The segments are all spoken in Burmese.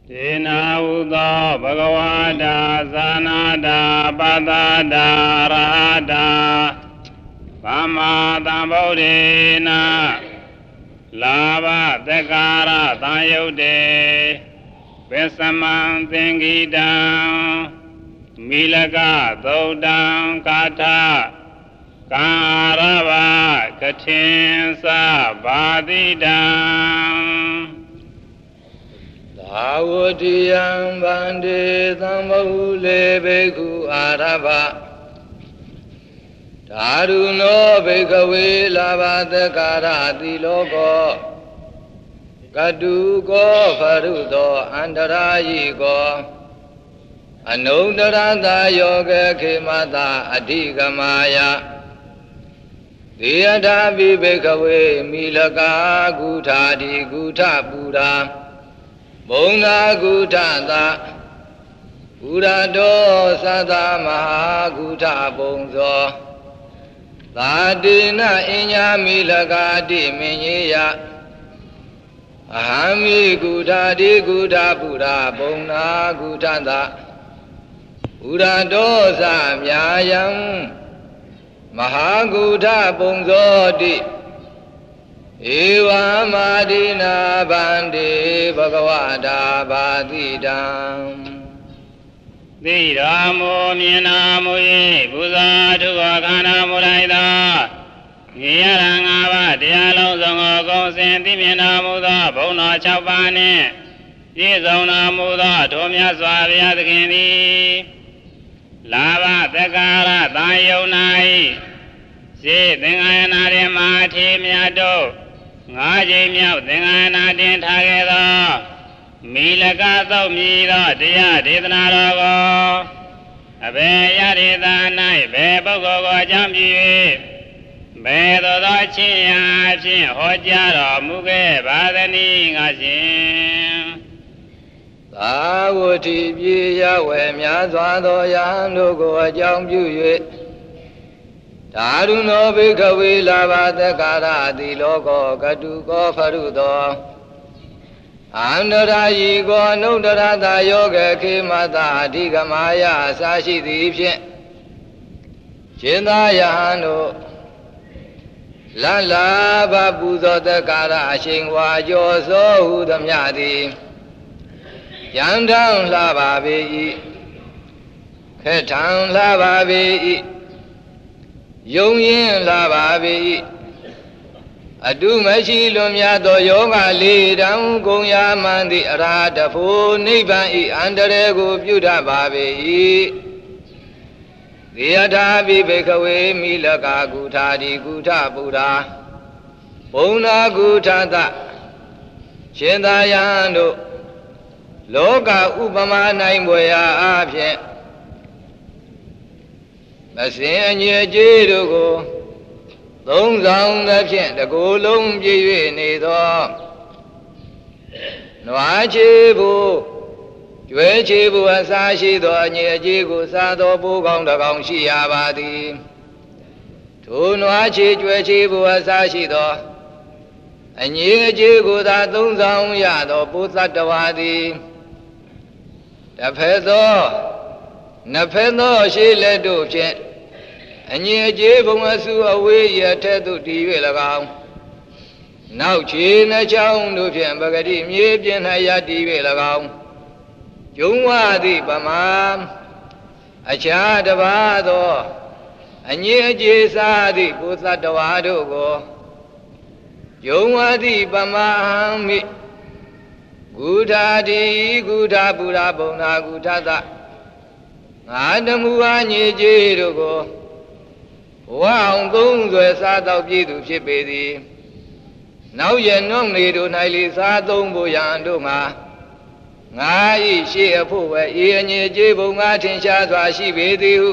Dena Uda Bhagavada Zanada Padada Rada Pama Tambodena Lava Dekara Tayode Vesaman Tengidam Milaga Dodam Kata Karava Katinsa Badidam Avudiyam Bande Thamahule Bhikkhu Arabha Dharuno Bhikkhave Lavadakara Tiloko Kaduko Farudo Andarayiko Anundaranta Yoga Khemata Adhigamaya Diyata Bhikkhave Milaka Gutadi Gutta Pura Bonna Gutanta Urado Sada Maha Gutta Bongso Tadina Inya Milagadi Minya Ahami Gutadi Gutta Pura Bonna Gutanta Urado Samyayam Maha Gutta Bongso Di Eva Madina Bande Bhagavada Badidam Diramo Minamuye Buddha Dugakana Muraida Niyarangava Dialo Zongo Gosen Dimina Muda Bona Chapane Yizona Muda Tomya Swavya Dikini Lava Dekara Tayonai Se Dingayana Mati Miado Ngaji Miao Dingayana Din Tagedo Milaka Mido Dia Didanarogo Abe Yarida Nai Bebogo Jambi Bedo Chia Chin Hojaro Muge Badani Gajin Tawuti Biya Wemya Zwado Yandugo Jambu Dharuno Bhikkhave Lavadakara Tiloko Kaduko Farudo Andarayiko Nudarata Yoga Khemata Adhigamaya Sashi Dipshin Chindayano Lala Buddha Dakara Shingwa Joso Hudamyadi Yandang Lava Bi Ketang Lava Bi Yongyin Lava Bi Adumashi Lumyato Yoga Lidam Gonya Mandi Aradafu Nibai Andarego Buddha Babi Diyata Bhikkhave Milaka Gutadi Gutta Buddha Bona Guttanta Chindayano Loka Upama Naimboya Abhyen Masin Jirugo Long Zong the Pien, the Golong Ji Nido Noachibu, Juechibu and Sashido, Niejigu Sado Bugong the Gongshi Abadi. Two Noachi, Juechibu and Sashido, and Yejigu that Long Zong Yado Pusatawadi. The Peso, Napeno, she led to Pien. And ye gave us away yet to the Now China Chow no Piambagadi, Yebin Hayati Velagam. Jungwadi Bamam, a child of Ado, and ye Jesadi Pusatawado go. Jungwadi Bamam, Gudadi, Gudabura Bona Gudada. Adamuani Jerugo. Wow, Gong Sada Pidu Shipedi. Now ye non little Nili Sadong Boyandunga. Nai she a poor ear near Jibu Martin Shadwa Shibedi.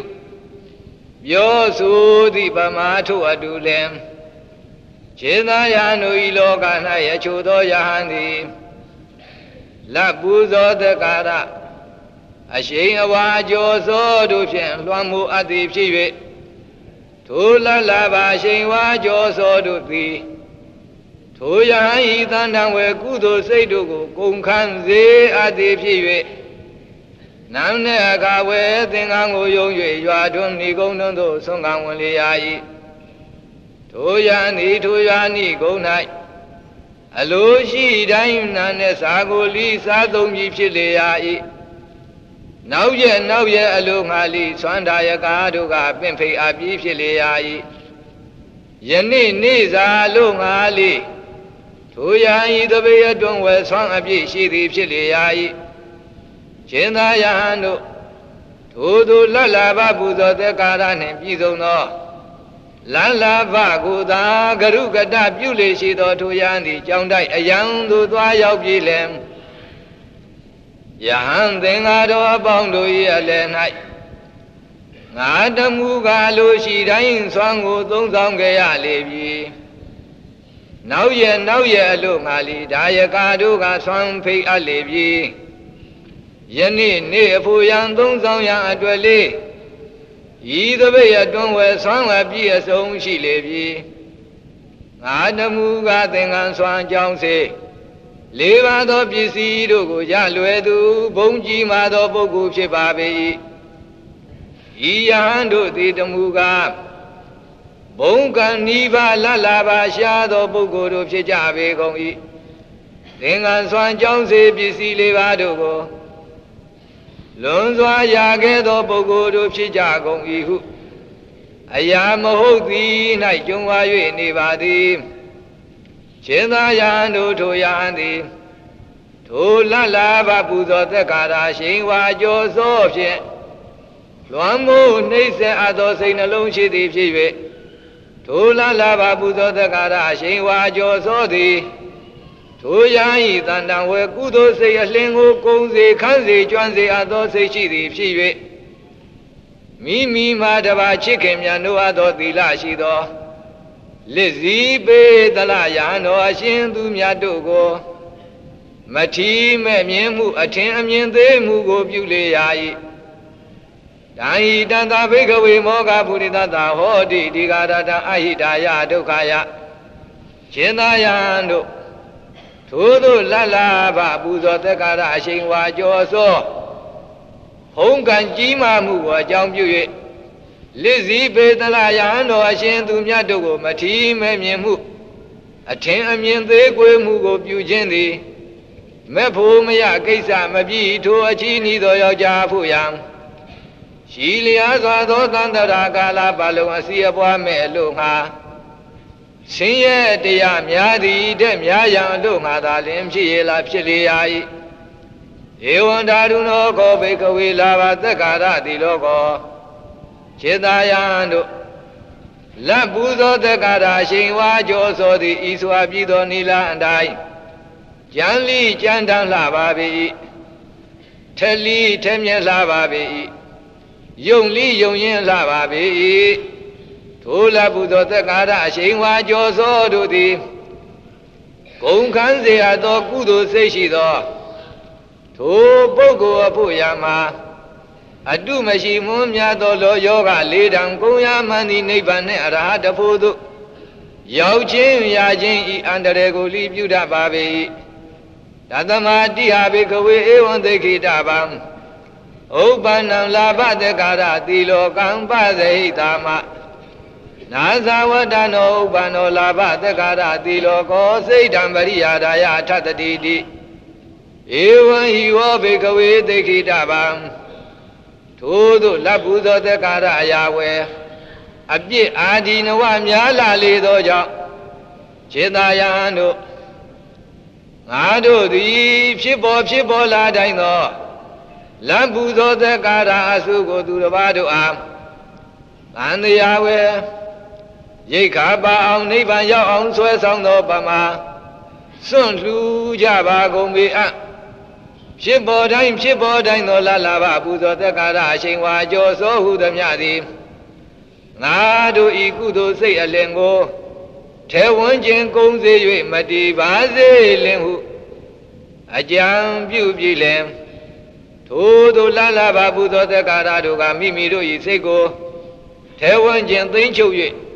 Yosu di Bamato Adulem. Chinayano Iloga Naya Chudo Yahandi. La Buzo de Gara. A shame of Wajo Dushan, Lamu Adip Shivi. Tula Lava Shingwa Joso Dupi ထိုယဟန်ဤတန်တံဝေကုသိုလ်စိတ်တို့ကိုကုန်ခန်းစေအပ်သည်ဖြစ်၍နန်းနှင့်အခါဝေသင်္ကန်းကိုယုံ၍ရွာတွင်ဤကုန်းတွင်သို့ဆုံးကံဝင်လေရ၏ထိုယဟန်ဤထိုရွာဤကုန်း၌အလိုရှိတိုင်းနန်းနှင့်စာကိုလီစားသုံးပြီးဖြစ်လေရ၏နောက်ရဲ့အလိုငါလီဆွမ်းတာယကာတို့ကပင့်ဖိတ်အပ်ပြီးဖြစ်လေရ၏ယနေ့နေ့စာလိုငါလီထိုယဟန်ဤတပည့်အတွင်းဝယ်ဆွမ်းအပြည့်ရှိသည်ဖြစ်လေရ၏ရှင်သာယဟန်တို့ထိုသူလတ်လာဘပူဇော်သက်ကာရနှင့်ပြည်စုံသောလတ်လာဘကိုသာဂရုကတပြုလေရှိသောထိုယဟန်သည်ကြောင်းတိုက်အယံသို့သွားရောက်ပြီလေယဟန်သင်္ဃာတော်အပေါင်းတို့၏အလယ်၌ငါတမှုကားလိုရှိတိုင်းဆွမ်းကိုသုံးဆောင်ကြရလေပြီနောက်ရဲ့အလို့ငါလီဒါယကာတို့ကဆွမ်းဖိတ်အပ်လေပြီယနေ့နေ့အဖို့ရန်သုံးဆောင်ရန်အတွက်လေးဤသပိတ်အတွင်းဝယ်ဆွမ်းဝယ်ပြည့်အစုံရှိလေပြီငါတမှုကသင်္ကန်းဆွမ်းကြောင်းစေလေးပါးသောပစ္စည်းတို့ကိုရလွယ်သူဘုံကြီးမာသောပုဂ္ဂိုလ်ဖြစ်ပါပေ၏ဤယဟန်တို့သည်တမှုကဘုံကံနိဗ္ဗာန်လလာပါရှားသောပုဂ္ဂိုလ်တို့ဖြစ်ကြပေကုန်၏သင်္ကန်းဆွမ်းကြောင်းစေပစ္စည်းလေးပါးတို့ကိုလွန်စွာရခဲ့သောပုဂ္ဂိုလ်တို့ဖြစ်ကြကုန်၏ဟုအရာမဟုတ်သည်၌ကြုံဝါ၍နေပါသည်ရှင်သာယဟန်တို့ထိုယဟန်သည်ထိုလတ်လာဘပူဇော်သက်ကာရာရှိန်ဝါကြောသောဖြင့်လွမ်းမိုးနှိမ့်ဆက်အပ်သောစိတ်နှလုံးရှိသည်ဖြစ်၍ထိုလတ်လာဘပူဇော်သက်ကာရာရှိန်ဝါကြောသောသည်ထိုယဟန်ဤတန်တံဝေကုသိုလ်စိတ်အလင်းကိုကုံစေခန်းစေကျွမ်းစေအပ်သောစိတ်ရှိသည်ဖြစ်၍မိမိမှာတပါချစ်ခင်မြတ်တို့အပ်သောသီလရှိသောလစ်စီပေသလယဟန်တော်အရှင်သူမြတ်တို့ကိုမထီမဲ့မြင်မှုအထင်အမြင်သေးမှုကိုပြုလေရ၏တံဤတတဘိကဝေမောဂပုရိသတဟောတိဒီဃာရတအဟိတာယဒုက္ခယရှင်သာယဟန်တို့ထိုသို့လတ်လာဘပူဇော်သက်ကာရအရှိန်ဝါကြောသောဟုံးကံကြီးမားမှုကိုအကြောင်းပြု၍လစ်စီပေသလယဟန်တော်အရှင်သူမြတ်တို့ကိုမထီမဲ့မြင်မှုအထင်အမြင်သေးကွေးမှုကိုပြုခြင်းသည်မဲ့ဖို့မရကိစ္စမပြည့်ထိုအချီးနီးသောယောက်ျားဖို့ရန်ရှိလျာစွာသောသန္တရာကာလပတ်လုံးအစီအပွားမဲ့အလို့ငါဆင်းရဲတရားများသည်တဲ့များရန်အလို့ငါသာလင်ဖြစ်ရလားဖြစ်လေရ၏ဧဝံဓာတုနောကောဘိကဝေလာဘသက်ကာရတိလောကောခြေသာယံတို့လက်ပူဇော်သက်ကာရရှိန်ဝါကြောသောသည်ဤစွာပြည်သောနိလအတိုင်းကြံလီကြံတန်းလှပါပေ၏ထလီထမြက်လှပါပေ၏ယုံလီယုံရင်လှပါပေ၏ထိုလက်ပူဇော်သက်ကာရရှိန်ဝါကြောသောတို့သည်ဂုံခန်းစေရသောကုသိုလ်စိတ်ရှိသောထိုပုဂ္ဂိုလ်အဖို့ရာမှာအတုမရှိမွန်းမြတ်သောလောယောဂလေးတံကုံရမှန်သည်နိဗ္ဗာန်နှင့်အရဟတဖို့သို့ရောက်ခြင်းရခြင်းဤအန္တရာယ်ကိုလိပြုတတ်ပါပေ၏တသမတိဟာဘေကဝေဧဝံသိခိတဗံဥပ္ပန္နံလာဘသက္ကာရတိလောကံပဇဟိတာမနာဇဝတ္တနောဥပ္ပန္နောလာဘသက္ကာရတိလောကောစိတ်တံပရိယာဒာယထတတိတိဧဝံဟိဝဘေကဝေသိခိတဗံထိုသို့လက်ပူဇော်သက်ကာရအရာဝယ်အပြစ်အာဒီနဝများလာလေသောကြောင့်ခြေသာယဟန်တို့ငါတို့သည်ဖြစ်ပေါ်လာတိုင်းသောလက်ပူဇော်သက်ကာရအစုကိုသူတစ်ပါးတို့အားသံတရားဝယ်ရိတ်ခါပါအောင်နိဗ္ဗာန်ရောက်အောင်ဆွဲဆောင်သောပမာစွန့်လှူကြပါကုန်ပေအံ့ဖြစ်ပေါ်တိုင်းသောလလာဘပူဇော်သက်ကာရအရှိန်ဝါကြောသောဟုသမျှသည်ငါတို့ဤကုသိုလ်စိတ်အလင်ကိုထဲဝန်းခြင်းကုံစေ၍မတည်ပါစေလင်ဟုအကြံပြုပြီလင်ထိုသို့လလာဘပူဇော်သက်ကာရတို့ကမိမိတို့၏စိတ်ကိုထဲဝန်းခြင်းသိမ့်ချုပ်၍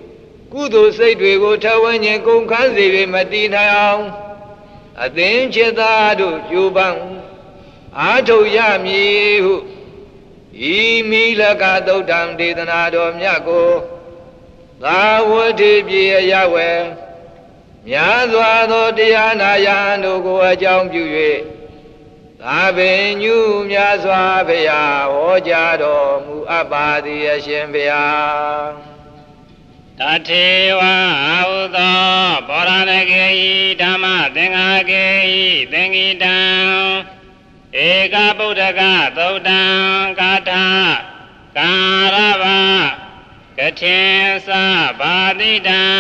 ကုသိုလ်စိတ်တွေကိုထဝဉ္ဉဉ်ကုန်ခန်းစေ၍မတည်နိုင်အောင်အသင်ချစ်သားတို့ကြိုးပမ်းအားထုတ်ရမည်ဟုဤမိလကသုတ်တံဒေသနာတော်မြတ်ကိုသာဝတိပြေရဝဲများစွာသောတရားနာယံတို့ကိုအကြောင်းပြု၍သာပင်ညူများစွာဘုရားဟောကြားတော်မူအပ်ပါသည်အရှင်ဘုရားတထေဝဟုသောဘောရဏဂေယိဓမ္မသင်္ဃာဂေယိသင်္ကိတံဧကဗုဒ္ဓကသုတ်တံကာထကာရဗကထေသဗာတိတံ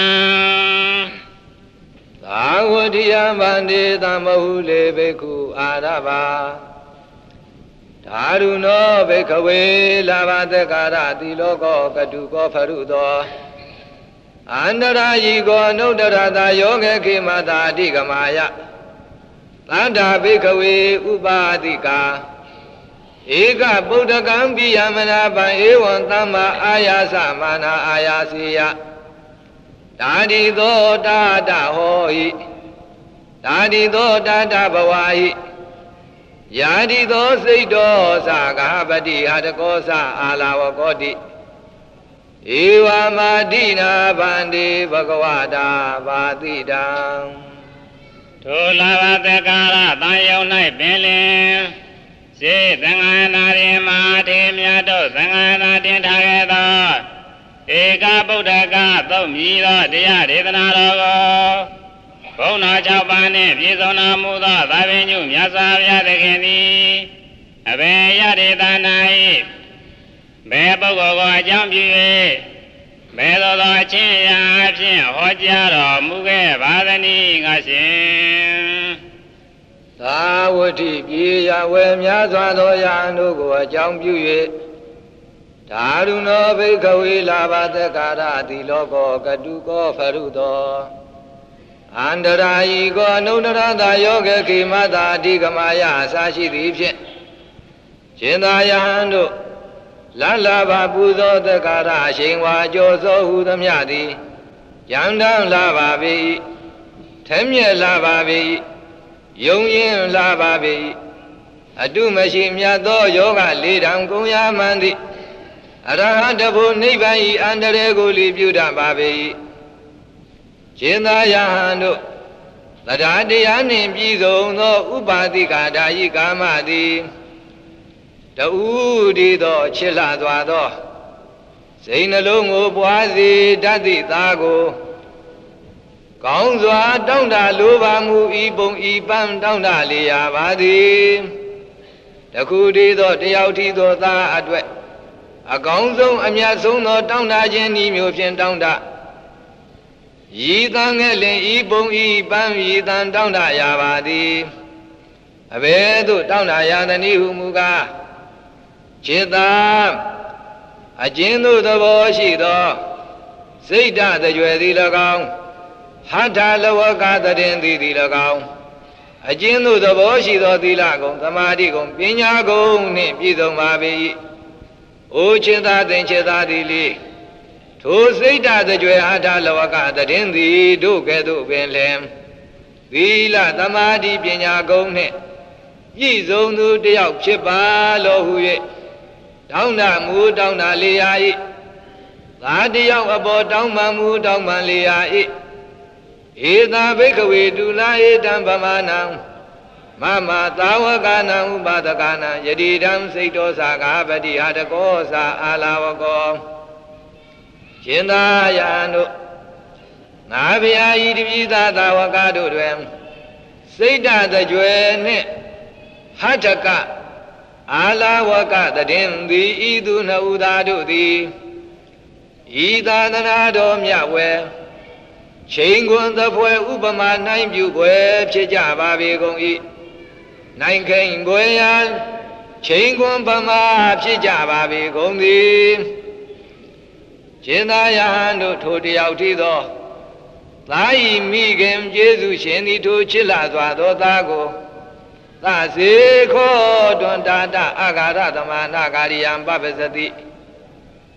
သာဝတိယမန္တေသမဟုလေဘိက္ခုအာရဗဓာရုနောဘိက္ခဝေလာဘသက္ကာရတိလောကောကတုကောဖရုသောအန္တရာယီကောနုတ္တရတာယောဂခေမတာအဓိကမာယသန္တာဘိက္ခဝေဥပါတိကာဧကဗုဒ္ဓကံပိယမနာပံဧဝံသမ္မာအာယာသမနာအာယာစီယဒါတိသောတာတဟောဟိဒါတိသောတာတဘဝဟိယာတိသောစိတ်တော်သဂဟပတိဟာတကောသအာလာဝကောတိဧဝမာတိနာဗန္တိဘဂဝတာဘာတိတံထိုလာဘသက္ကာရတန်ယုံ၌ပင်လင်စေသံဃာနာရိမထေမြတ်တို့သံဃာနာတင်ထားခဲ့သောဧကဗုဒ္ဓကသုတ်မြည်သောတရားဒေသနာတော်ကိုဘုန်းတော်၆ပါးနှင့်ပြည့်စုံတော်မူသောသာဝေညုမြတ်စွာဘုရားသခင်သည်အဘယ်ရဒေသနာ၏ဘယ်ပုဂ္ဂိုလ်ကိုအကြောင်းပြု၍ဘယ်သို့သောအချင်းအရာအဖြစ်ဟောကြားတော်မူခဲ့ပါသနည်းငါရှင်သာဝတိပြေရဝဲများစွာသောယံတို့ကိုအကြောင်းပြု၍ဓာရုနောဘိက္ခဝေလာဘသက္ကာရတိလောကောကတုကောဖရုသောအန္တရာယီကောအနုတ္တရတာယောဂခေမတာအဓိကမာယအစရှိသည်ဖြင့်ရှင်သာယဟန်တို့လလဘာပူဇော်သက္ကာရအရှိန်ဝါကြောသောဟုသမျှသည်ယန္တံလာပါပေ၏ထဲမြက်လာပါပေ၏ယုံရင်လာပါပေ၏အတုမရှိမြတ်သောယောဂ၄တံကုန်ရမှန်သည်အရဟတဖို့နိဗ္ဗာန်၏အန္တရာယ်ကိုလိပြုတတ်ပါပေ၏ရှင်သာယဟန်တို့တရားတရားနှင့်ပြည့်စုံသောဥပါတိကာဓာယိကာမသည်တူဒီသောချစ်လှစွာသောစိတ်နှလုံးကိုပွားစေတတ်သည့်သားကိုကောင်းစွာတောင့်တလိုပါမူဤပုံဤပန်းတောင့်တလျာပါသည်တခုတည်းသောတယောက်တည်းသောသားအတွက်အကောင်းဆုံးအမြတ်ဆုံးသောတောင့်တခြင်းဤမျိုးဖြင့်တောင့်တရည်တန်ငယ်လင်ဤပုံဤပန်းရည်တန်တောင့်တရပါသည်အဘယ်သို့တောင့်တရသနည်းဟုမူကားจิตာအကျဉ်သို့သဘောရှိသောစိတ်ဓာတ်ကြွယ်သည်၎င်းဟဋ္ဌလဝကသတင်သည်၎င်းအကျဉ်သို့သဘောရှိသောသီလကုံသမာဓိကုံပညာကုံနှင့်ပြည့်စုံပါပေ၏အိုจิตာသင်จิตာသည်လေထိုစိတ်ဓာတ်ကြွယ်ဟဋ္ဌလဝကသတင်သည်တို့ကဲ့သို့ပင်လင်သီလသမာဓိပညာကုံနှင့်ပြည့်စုံသူတယောက်ဖြစ်ပါလောဟု၍တောင်းတမူတောင်းတလျာ၏သာတယောက်အပေါ်တောင်းပန်မူတောင်းပန်လျာ၏ဧသာဘိက္ခဝေတုလာဧတံဗမာနံမမသာဝကနံဥပါဒကနံယတိတံစိတ်တော်သာဂပတိဟာတကောသာအာလာဝကောရှင်သာယံတို့ငါဗျာဤတပိသာသာဝကတို့တွင်စိတ်ဓာတ်ကြွယ်နှင့်ဟဋ္ဌကအာလာဝကတည်သည်ဤသူနှစ်ဦးသားတို့သည်ဤသာသနာတော်မြတ်ဝဲချိန်ခွန်သဖွယ်ဥပမာနိုင်ပြုွယ်ဖြစ်ကြပါပေကုန်၏နိုင်ခိန်ွယ်ရာချိန်ခွန်ပမာဖြစ်ကြပါပေကုန်သည်ရှင်သာယဟန်တို့ထိုတယောက်တည်းသောသာဤမိခင်ကျေးဇူးရှင်သည်ထိုချစ်လာစွာသောသားကိုသစေခောတွန်တာတအာဂါရသမနာဂာရိယံပပစတိ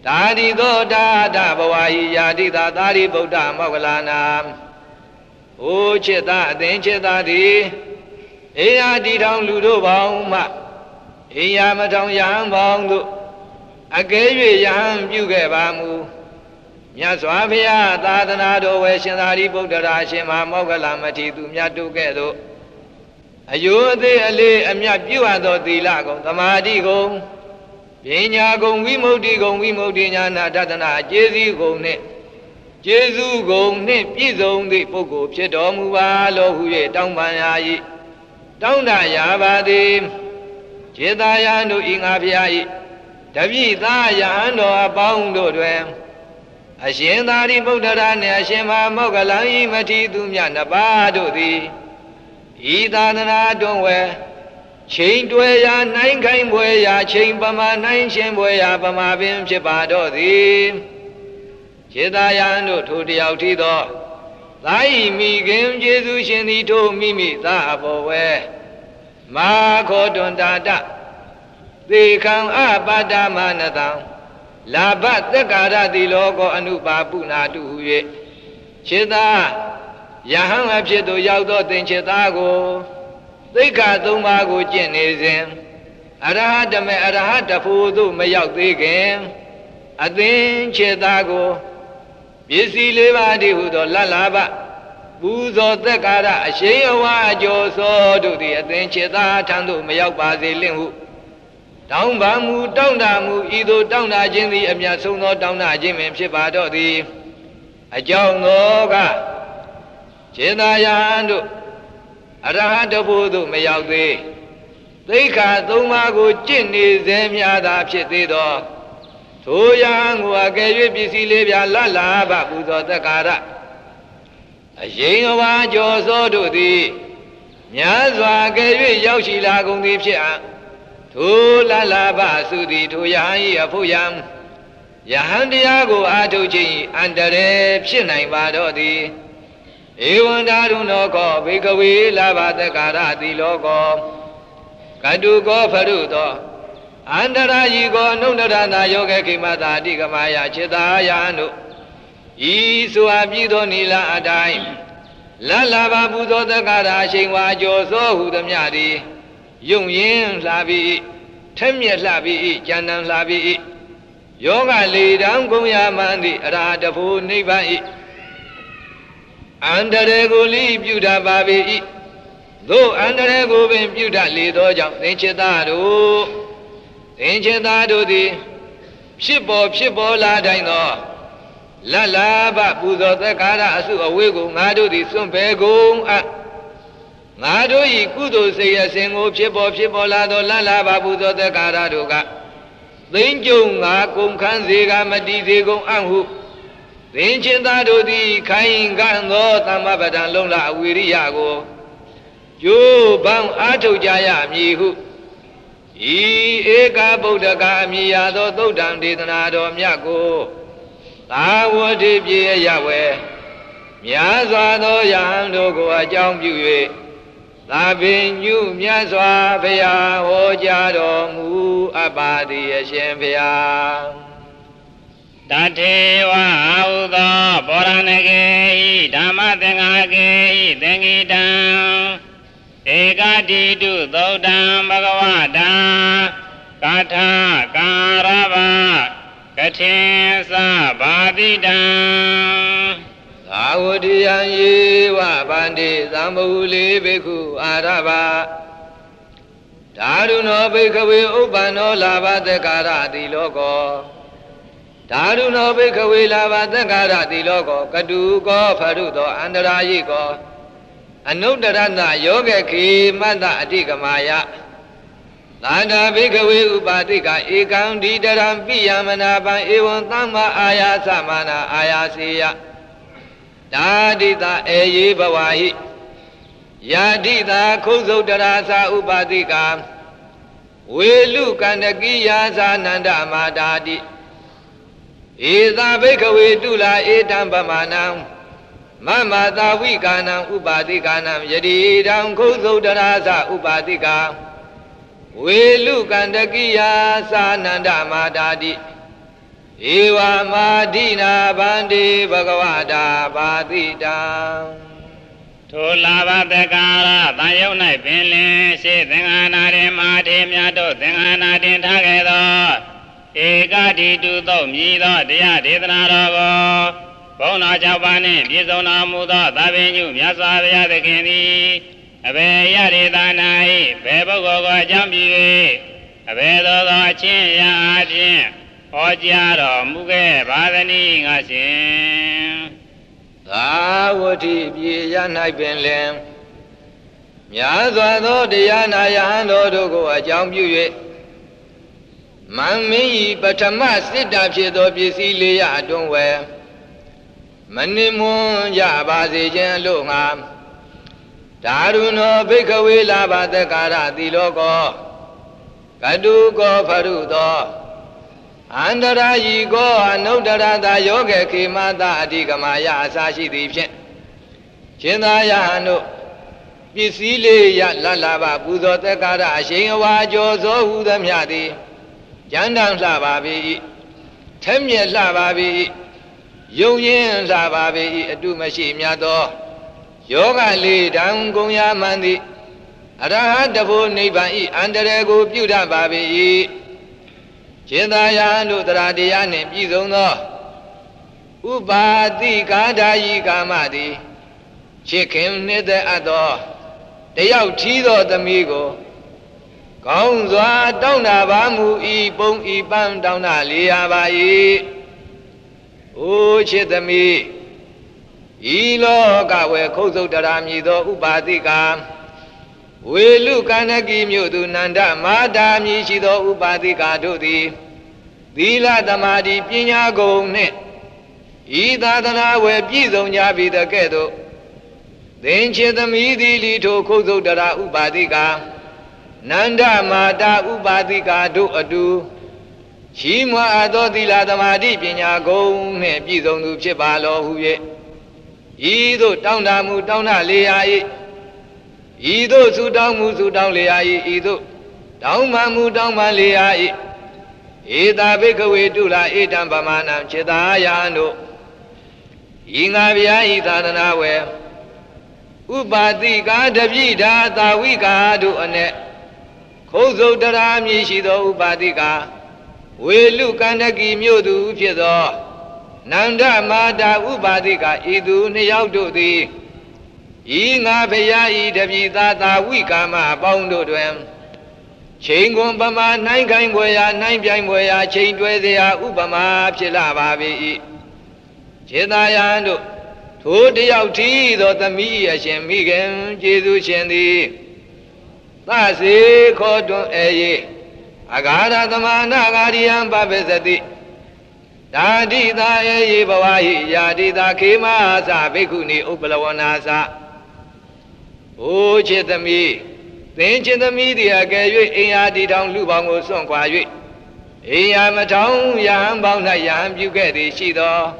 ဒါဒီသောတာတဘဝဟိယာတိတာသာရိပုတ္တမောဂလနာအိုจิตသားအသင်จิตသားသည်အေယာတီထောင်လူတို့ပေါင်းမှအေယာမထောင်ယဟန်ပေါင်းတို့အကယ်၍ယဟန်ပြုခဲ့ပါမူမြတ်စွာဘုရားသာသနာတော်ဝယ်ရှင်သာရိပုတ္တရာရှင်မမောဂလမထေရသူမြတ်တို့ကဲ့သို့အယုအသေးအလေးအမြတ်ပြုအပ်သောသီလကုံသမာဓိကုံပညာကုံဝိမု ക്തി ကုံဝိမု ക്തി ဉာဏတတနာကျေးဇူးကုံနှင့်ကျေးဇူးကုံနှင့်ပြည့်စုံသည့်ပုဂ္ဂိုလ်ဖြစ်တော်မူပါလောဟု၍တောင်းပန်ရာ၏တောင်းတရပါသည်ခြေသာယံတို့ဤငါဖျား၏တပည့်သားယဟန်တော်အပေါင်းတို့တွင်အရှင်သာရိပုတ္တရာနှင့်အရှင်မမောဂလံဤမထေရသူမြတ်နှစ်ပါးတို့သည်ဤသာသနာတွင်ဝဲချိန်တွယ်ရာနိုင်ခိုင်းပွဲရာချိန်ပမာနိုင်ရှင်ပွဲရာပမာပင်ဖြစ်ပါတော့သည်ခြေသာယံတို့ထိုတယောက်ထီသောသာဤမိခင်ကျေးဇူးရှင်သည်ထိုမိမိသာအဘောဝဲမာခောတွန်တာတသေခံအပါဒမနတံလာဘသက်ကာရတိလောကောအနုပါပုနာတုဟု၍ခြေသာယဟန်အဖြစ်သို့ရောက်သောသင်ခြေသာကိုသိက္ခာ၃ပါးကိုကျင့်နေစဉ်အရဟတမေအရဟတဖို့သို့မရောက်သေးခင်အသင်ခြေသာကိုပစ္စည်း၄ပါးတည်းဟုသောလတ်လာဘပူဇော်သက်ကာရအရှိန်အဝါအကျော်စောတို့သည်အသင်ခြေသာထံသို့မရောက်ပါစေလင့်ဟုတောင်းပန်မူတောင်းတမူဤသို့တောင်းတခြင်းသည်အမြတ်ဆုံးသောတောင်းတခြင်းပင်ဖြစ်ပါတော့သည်အကြောင်းသောကခြေသာယံတို့အရဟတဖို့သို့မရောက်သေးသိက္ခာ၃ပါးကိုကျင့်နေစေများသာဖြစ်သေးသောထိုယဟန်ကိုအကယ်၍ပစ္စည်းလေးပြလတ်လာဘပူဇော်သက်ကာရအရင်အဝါကျော်စောတို့သည်များစွာကယ်၍ရောက်ရှိလာကုန်သည်ဖြစ်အံ့ထိုလတ်လာဘသုသည်ထိုယဟန်၏အဖို့ယံယဟန်တရားကိုအားထုတ်ခြင်းအန္တရာယ်ဖြစ်နိုင်ပါတော့သည်ဧဝံဓာရုနောခောဘေကဝေလာဘသက်ကာရတိလောကောကတုကောဖရုသောအန္တရာယီကောအနုတ္တရနာယောဂေခိမသာအတိကမယခြေသာယံတို့ဤဆိုအပ်ပြီးသောနိလအတိုင်းလတ်လာဘပူဇော်သက်ကာရအရှိန်ဝါကျော်စောဟုသမျှသည်ယုံရင်လှပြီးထက်မြက်လှပြီးကြံတန်လှပြီးယောဂလေတံကုံရမန္တိအရာတဖို့နိဗ္ဗာန်၏အန္တရေကိုလိပြုတတ်ပါ၏သို့အန္တရေကိုပင်ပြုတတ်လေသောကြောင့်သင်္ချေသားတို့သည်ဖြစ်ပေါ်လာတိုင်းသောလတ်လာဘပူဇော်သက်ကာရအစုအဝေးကိုငါတို့သည်စွန့်ပယ်ကုန်အပ်ငါတို့၏ကုသိုလ်စိတ်အစဉ်ကိုဖြစ်ပေါ်လာသောလတ်လာဘပူဇော်သက်ကာရတို့ကသိမ့်ကြုံငါကုန်ခန်းစေကမတည်စေကုန်အံ့ဟုသင်္ချေသားတို့သည်ခိုင်ခံ့သောသမ္မပဒံလုံးလအဝိရိယကိုကျိုးပန်းအားထုတ်ကြရမည်ဟုဤဧကဗုဒ္ဓကအမည်ရသောသုတ်တံဒေသနာတော်မြတ်ကိုသာဝတိပြေရဝဲမြတ်စွာသောယဟန်တို့ကိုအကြောင်းပြု၍သာပင်ညုမြတ်စွာဘုရားဟောကြားတော်မူအပ်ပါသည်အရှင်ဘုရားတထေဝဟုသောဘောရဏဂေဓမ္မသင်္ဃာကေသင်္ကိတံဧကတိတုသုတ်တံဘဂဝတံကာထကာရဗကထေသဘာတိတံသာဝတိယံယေဝဗန္တိသမ္ဗုလေဘိက္ခုအာရဗဓာရုနောဘိက္ခဝေဥပ္ပန္နောလာဘသက်ကာရတိလောကောဓာရုနောဘိက္ခဝေလာဘသက်ကာရတိလောကောကတုကောဖရုသောအန္တရာယိကောအနုတ္တရတယောဂခေမတ္တအတိကမာယသာန္တာဘိက္ခဝေဥပါတိကဧကံဒီတရံပိယမနာပံဧဝံသမ္မာအာယာသမနာအာယာစေယဒါတိတာအေယေဘဝဟိယာတိတာခုဇုတ်တရာသာဥပါတိကဝေလူကန္တကိယာသာနန္ဒမာတာတိဧသာဘိက္ခဝေတုလာဧတံပမာဏံမမသာဝိကာနံဥပါတိကာနံယတိတံခုဇုတ်တရာသာဥပါတိကဝေလူကန္တကိယာသာနန္ဒမာတာတိ Eva Madina Bandi Bhagavata Badita Tulava the Kara, Tayona Pinlin, she Thingana Mati Miato, Thingana Tintagado, Egadi to the Mido, Dia Didanaro, Bona Javani, Bizona Muda, Davinu, Yasavia the Kini, Abeya Danai, Bebogo Jambi, Abedo Chin Yajin. Ojiaro Muge Badani Gasin Tawati Piyanai Benlem Yazado Diana Yando Dogo a Jambu Mami Patama Sita Pido Pisilia Donwe Manimun Yabazi Jan Lunga Daruno Bikawi Lava the Kara di Logo Kadugo Farudo Andara Yigo, Anodara Yoga, Kimada, Digamaya, Sashi Division. Chinayano Pisile Lalaba, Buzo Tekara, Shingawa, Jozo, Udamyadi, Jandan Lavabi, Temye Lavabi, Yoyin Lavabi, Dumashi Miado, Yoga Li, Dangoya Mandi, Adahadabu Nibai, Anderego, Buda Babi. Chinaya no Dradian, Bizono Ubadi Gadayi Gamadi Chicken Nether Ador They out Tido the Migo Gonza Dona Bamu E Bong E Bam Dona Liabai O Chitami Elo Gawe Kozo Daramido Ubadika We look and a give you to Nanda, Madame Yishido Ubadika do thee. Dila Damadi Pina go ne. Ida Dana we Bizon Yabi the Ghetto. Then she the midi little Kozo Dara Ubadika. Nanda Mada Ubadika do ado. Shima Ado Dila Damadi Pina go ne Bizon Chibalo Huye. Ido Downa Mudona Lea. Ido Sudan Musudan Lea, Ido Dauma Mudan Lea, Ida Bikawe Dula, Edan Bamana, Chedayano Ingavia Idanawe Ubadi Gadavida, Dawika do Anet Kozo Daram Yishido Ubadika, We look and a give you to Pido Nanda Mada Ubadika, Idu Niaudo thee. Inga Paya Idavida Wikama Bondo to him. Chain Bama, 9 kind boya, 9 piang boya, chain to the Ubama, Chilababi. Chedayando, 2 day out tea, the me, a shem Migan, Jesu Shendi. That's it, Cotton Aye. Agada the Managarian Babezadi. Dadi da Aye Bawahi, Yadi da Kima, Sabekuni, Upalawanasa. O Chitami, then Chitami, the Agay, Ayadi down Lubango Song Quayi. Ayam a town, Yam Bound, Yam, you get it, Shido.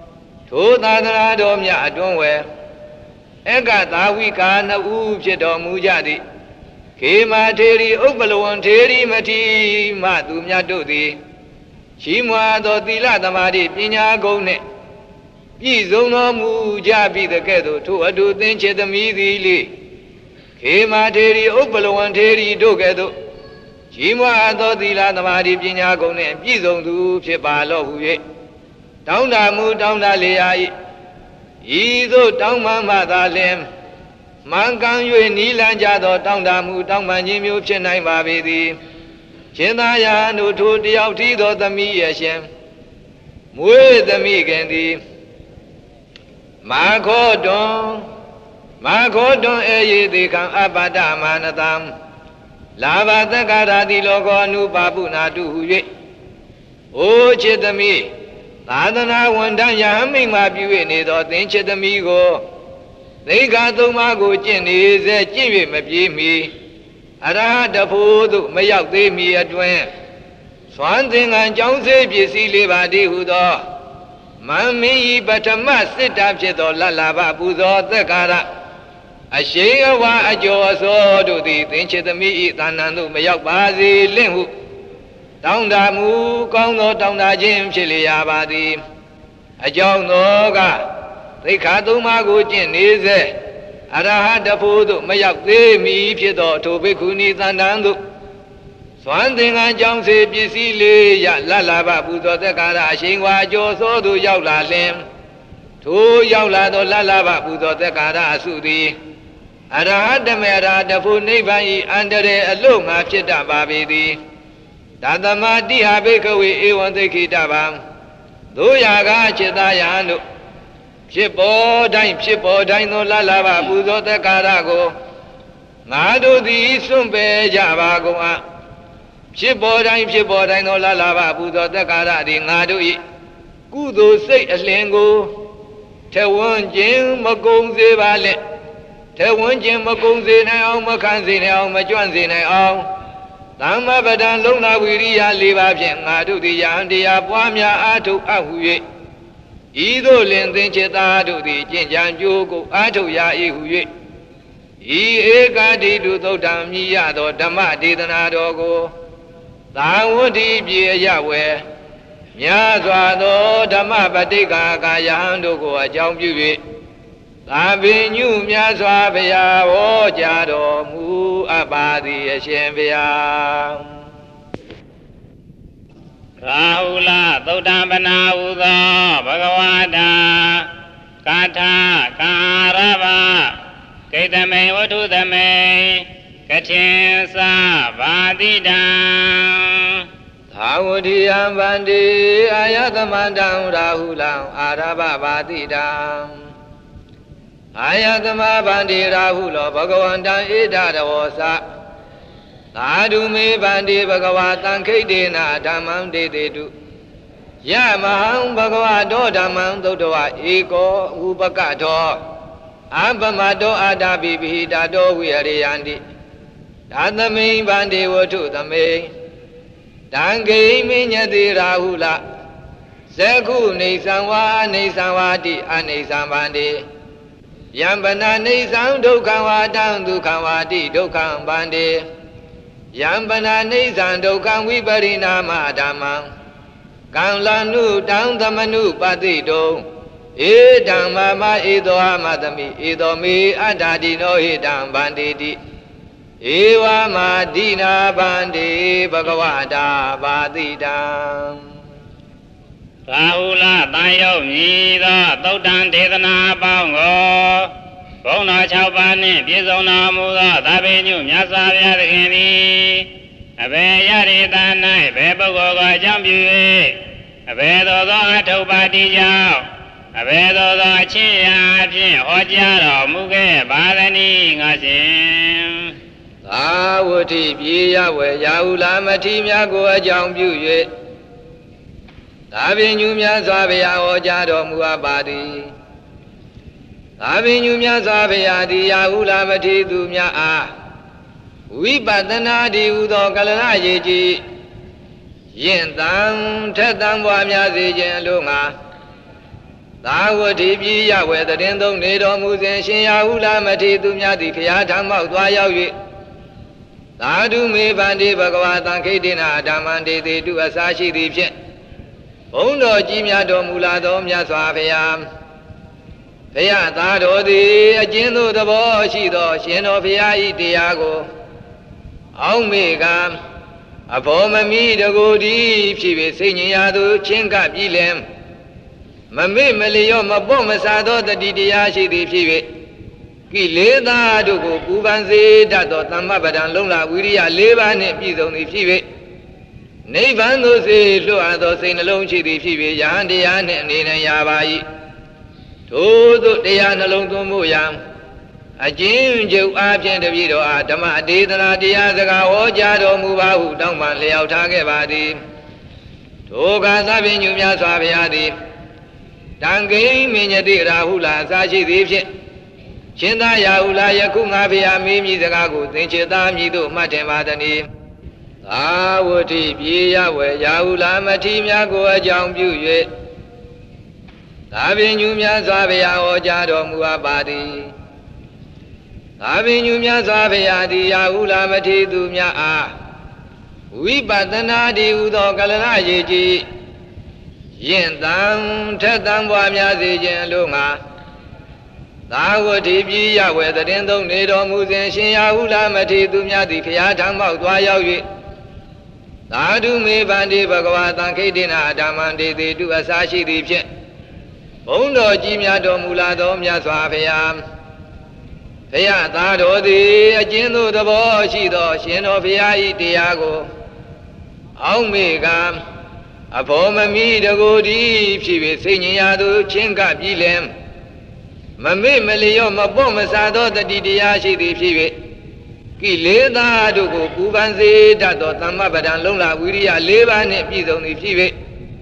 2,000 Domya, don't wear. Egata, we can't Ujedo Mujadi. Kema Terry, Upalon, Terry, Mati, Matumya Dodi. Chimwa do Dila Damadi, Pina Gone. Bizono Mujabi the Ghetto to a do then Chitami the Kema Terry, Upalon, Terry, Dogedo. Chimwa do Dila Damadi, Pina Gone, Bizon do Chipalo. Down the mood, down the lea. Izo down Mamma Lem. Mangan you in Nilanjado, down the mood, down my Nimu Chenai Baby. Chenaya no to the Autido the me Yashem. Mue the me Gandhi. Magodon, eye they come abada manadam. Lava the Garadi logo nu babuna do ye. O Chedami. Adana one day, Yamming my beauty in it or think the migo. They got the mago Jenny, the Jimmy, maybe me. Ada the food, may out they me at when. Swan thing and John said, you see, live a day who do. Mammy, but a must sit up, Cheto, Lalaba, Buzo, the Gara. A shake of a jaw so do the think the me, Tanando, may out Bazi, Limbu. တောင်းတမှုကောင်းသောတောင်းတခြင်းဖြစ်လျာပါသည်အကြောင်းသောကသိက္ခာသုံးပါးကိုကျင့်နေစေအရဟတဖို့သို့မရောက်သေးမီဖြစ်သောထိုဘိက္ခုနီသန္တံသို့သွမ်းသင်္ကန်းကြောင့်စေပစ္စည်းလေးရလလဘပူဇော်သက်္ကာရအရှိန်ဝါကျော်စောသို့ရောက်လာလျင်ထိုရောက်လာသောလလဘပူဇော်သက်္ကာရအစုသည်အရဟတမေရာတဖို့နိဗ္ဗာန်၏အန္တရာယ်အလို့ငါဖြစ်တတ်ပါပေသည်တသမတိဟဘိကဝေဧဝံသိခိတဗံတို့ရာကจิตသားယဟန်တို့ဖြစ်ပေါ်တိုင်းသောလလဘပူဇော်သက်္ကာရကိုငါတို့သည်စွန့်ပယ်ကြပါကုန်အပ်ဖြစ်ပေါ်တိုင်းသောလလဘပူဇော်သက်္ကာရသည်ငါတို့၏ကုသိုလ်စိတ်အလင်းကိုထဝန်းခြင်းမကုံစေပါလင့်ထဝန်းခြင်းမကုံစေနိုင်အောင်မခံစေနိုင်အောင်မကြွန့်စေနိုင်အောင်သမ္မာပဒံလုံနာဝိရိယ၄ပါးဖြင့်ငါတို့သည်ယဟန်တရားပွားများအားထုတ်အပ်ဟု၍ဤသို့လင်သင်္ချေသားတို့သည်ကျင့်ကြံကြိုးကိုအားထုတ်ရ၏ဟု၍ဤဧကတိတုသုတ်တံမြည်ရသောဓမ္မဒေသနာတော်ကိုသာဝတိပြေရဝဲမြတ်စွာသောဓမ္မပဋိက္ခာကာယဟန်တို့ကိုအကြောင်းပြု၍သာပင်ညုမြတ်စွာဘုရားဟောကြားတော်မူအပ်ပါသည်အရှင်ဘုရားရာဟုလသုတ္တံပနာဟုသောဘဂဝတာကာထာကာရဗကိတမေဝတ္ထုသမေကထေသဗာတိတံသာဝတိယံဗန္တိအာယသမန္တံရာဟုလံအာရဗဗာတိတံအာယသမဗန္တိရာဟုလောဘဂဝန္တံဧတရဝောသသာဓုမေဗန္တိဘဂဝါတံခိတေနဓမ္မံဒေတေတုယမဟံဘဂဝါတောဓမ္မံသုတ္တဝဧကောဥပကတောအပမတောအာတာပိပိဟိတာတောဝိဟရိယန္တိဒါသမိန်ဗန္တိဝတ္ထုသမိန်တံဂိမိညတိရာဟုလဇခုနေသံဝါနေသံဝါတိအနေသံဗန္တိယံပနာနေသံဒုက္ခံဝါတံဒုက္ခံဝါတိဒုက္ခံဗန္တိယံပနာနေသံဒုက္ခံဝိပရိနာမဓမ္မံကံလနုတံသမနုပတိတုံဧတံမမဧသောအမသမိဧသောမေအတ္တာတိနောဟိတံဗန္တိတိဧဝမာဒိနာဗန္တိဘဂဝတာပါတိတံရာဟုလတန်ရုပ်မြည်သောသုတ္တံဒေသနာပေါင်းကိုဘုံတော်6ပါးနှင့်ပြည့်စုံတော်မူသောသဗ္ဗညုမြတ်စွာဘုရားသခင်သည်အဘယ်ရရိတ၌ဘယ်ပုဂ္ဂိုလ်ကိုအကြောင်းပြု၍အဘယ်သို့သောအထုပ္ပါတိကြောင့်အဘယ်သို့သောအချင်းရာဖြင့်ဟောကြားတော်မူခဲ့ပါသနည်းငါရှင်သာဝတိပြေရဝေရာဟုလာမတိများကိုအကြောင်းပြု၍သာပင်ညူမြတ်စွာဘုရားဟောကြားတော်မူအပ်ပါသည်သာပင်ညူမြတ်စွာဘုရားသည်ရာဟုလာမတိသူများအားဝိပဿနာတည်းဟူသောကလလရေကြီးယင့်တံထက်တံပွားများစေခြင်းအလို့ငါသာဝတိပြေရဝေတရင်သုံးနေတော်မူစဉ်ရှင်ရာဟုလာမတိသူများသည်ခရာထမောက်သွားရောက်၍သာဓုမေဗန္တိဘဂဝါတံခိတေနဓမ္မံဒေတေတုအစာရှိသည်ဖြင့်ဘုန်းတော်ကြီးများတော်မူလာသောမြတ်စွာဘုရားဘုရားသားတော်သည်အကျဉ်းသို့သဘောရှိသောရှင်တော်ဘုရား၏တရားကိုအောက်မေကအဘောမမီတကိုယ်ဒီဖြစ်၍စိတ်ညင်ရာသို့ချင်းကပ်ပြီးလင်မမေ့မလျော့မပေါ့မဆာသောတတိတရားရှိသည်ဖြစ်၍ကိလေသာတို့ကိုပူပန်စေတတ်သောသမ္မပဒံလုံလဝိရိယ၄ပါးနှင့်ပြည့်စုံသည်ဖြစ်၍နိဗ္ဗာန်သို့စေလွှတ်အပ်သောစိတ်နှလုံးရှိသည်ဖြစ်၍ယဟန်တရားနှင့်အနေနဲ့ရပါ၏ထိုသို့တရားနှလုံးသွင်းမှုရန်အကျဉ်းချုပ်အားဖြင့်တပည့်တော်အားဓမ္မဒေသနာတရားစကားဟောကြားတော်မူပါဟုတောင်းပန်လျောက်ထားခဲ့ပါသည်ထိုကသဗ္ဗညုမြတ်စွာဘုရားသည်တံဂိမိညတိရာဟုလာအစာရှိသည်ဖြင့်ရှင်သာရာဟုလာယခုငါဘုရားမေးမြည်စကားကိုသင်္ချေသားမြည်သို့မှတ်တင်ပါသည်သာဝတိပြေရဝေရာဟုလာမတိများကိုအကြောင်းပြု၍သာပင်ညူမြတ်စွာဘုရားဟောကြားတော်မူအပ်ပါသည်သာပင်ညူမြတ်စွာဘုရားသည်ရာဟုလာမတိသူများအားဝဝိပဿနာတိဟူသောကလလရေကြီးယဉ်တံထက်တံပွားများစေခြင်းအလို့ငါသာဝတိပြည်ရဝဲတရင်သုံးနေတော်မူစဉ်ရှင်ရာဟုလာမထေသူများသည်ဖျားထံပေါက်သွားရောက်၍သာဓုမေဗန္တိဘဂဝါသံခိတေနဓမ္မံတေတိတုအစာရှိသည်ဖြင့်ဘုန်းတော်ကြီးများတော်မူလာသောမြတ်စွာဘုရားဖျားသားတော်သည်အကျဉ်းသို့သဘောရှိသောရှင်တော်ဘုရား၏တရားကိုအောက်မေကအဖို့မမီတကိုယ်ဒီဖြစ်၍စိတ်ညင်ရာသို့ချင်းကပြီးလင်မမေ့မလျော့မပေါ့မစားသောတတိတရားရှိသည်ဖြစ်၍ကိလေသာတို့ကိုပူပန်စေတတ်သောသမ္မပဒံလုံလဝိရိယ၄ပါးနှင့်ပြည့်စုံသည်ဖြစ်၍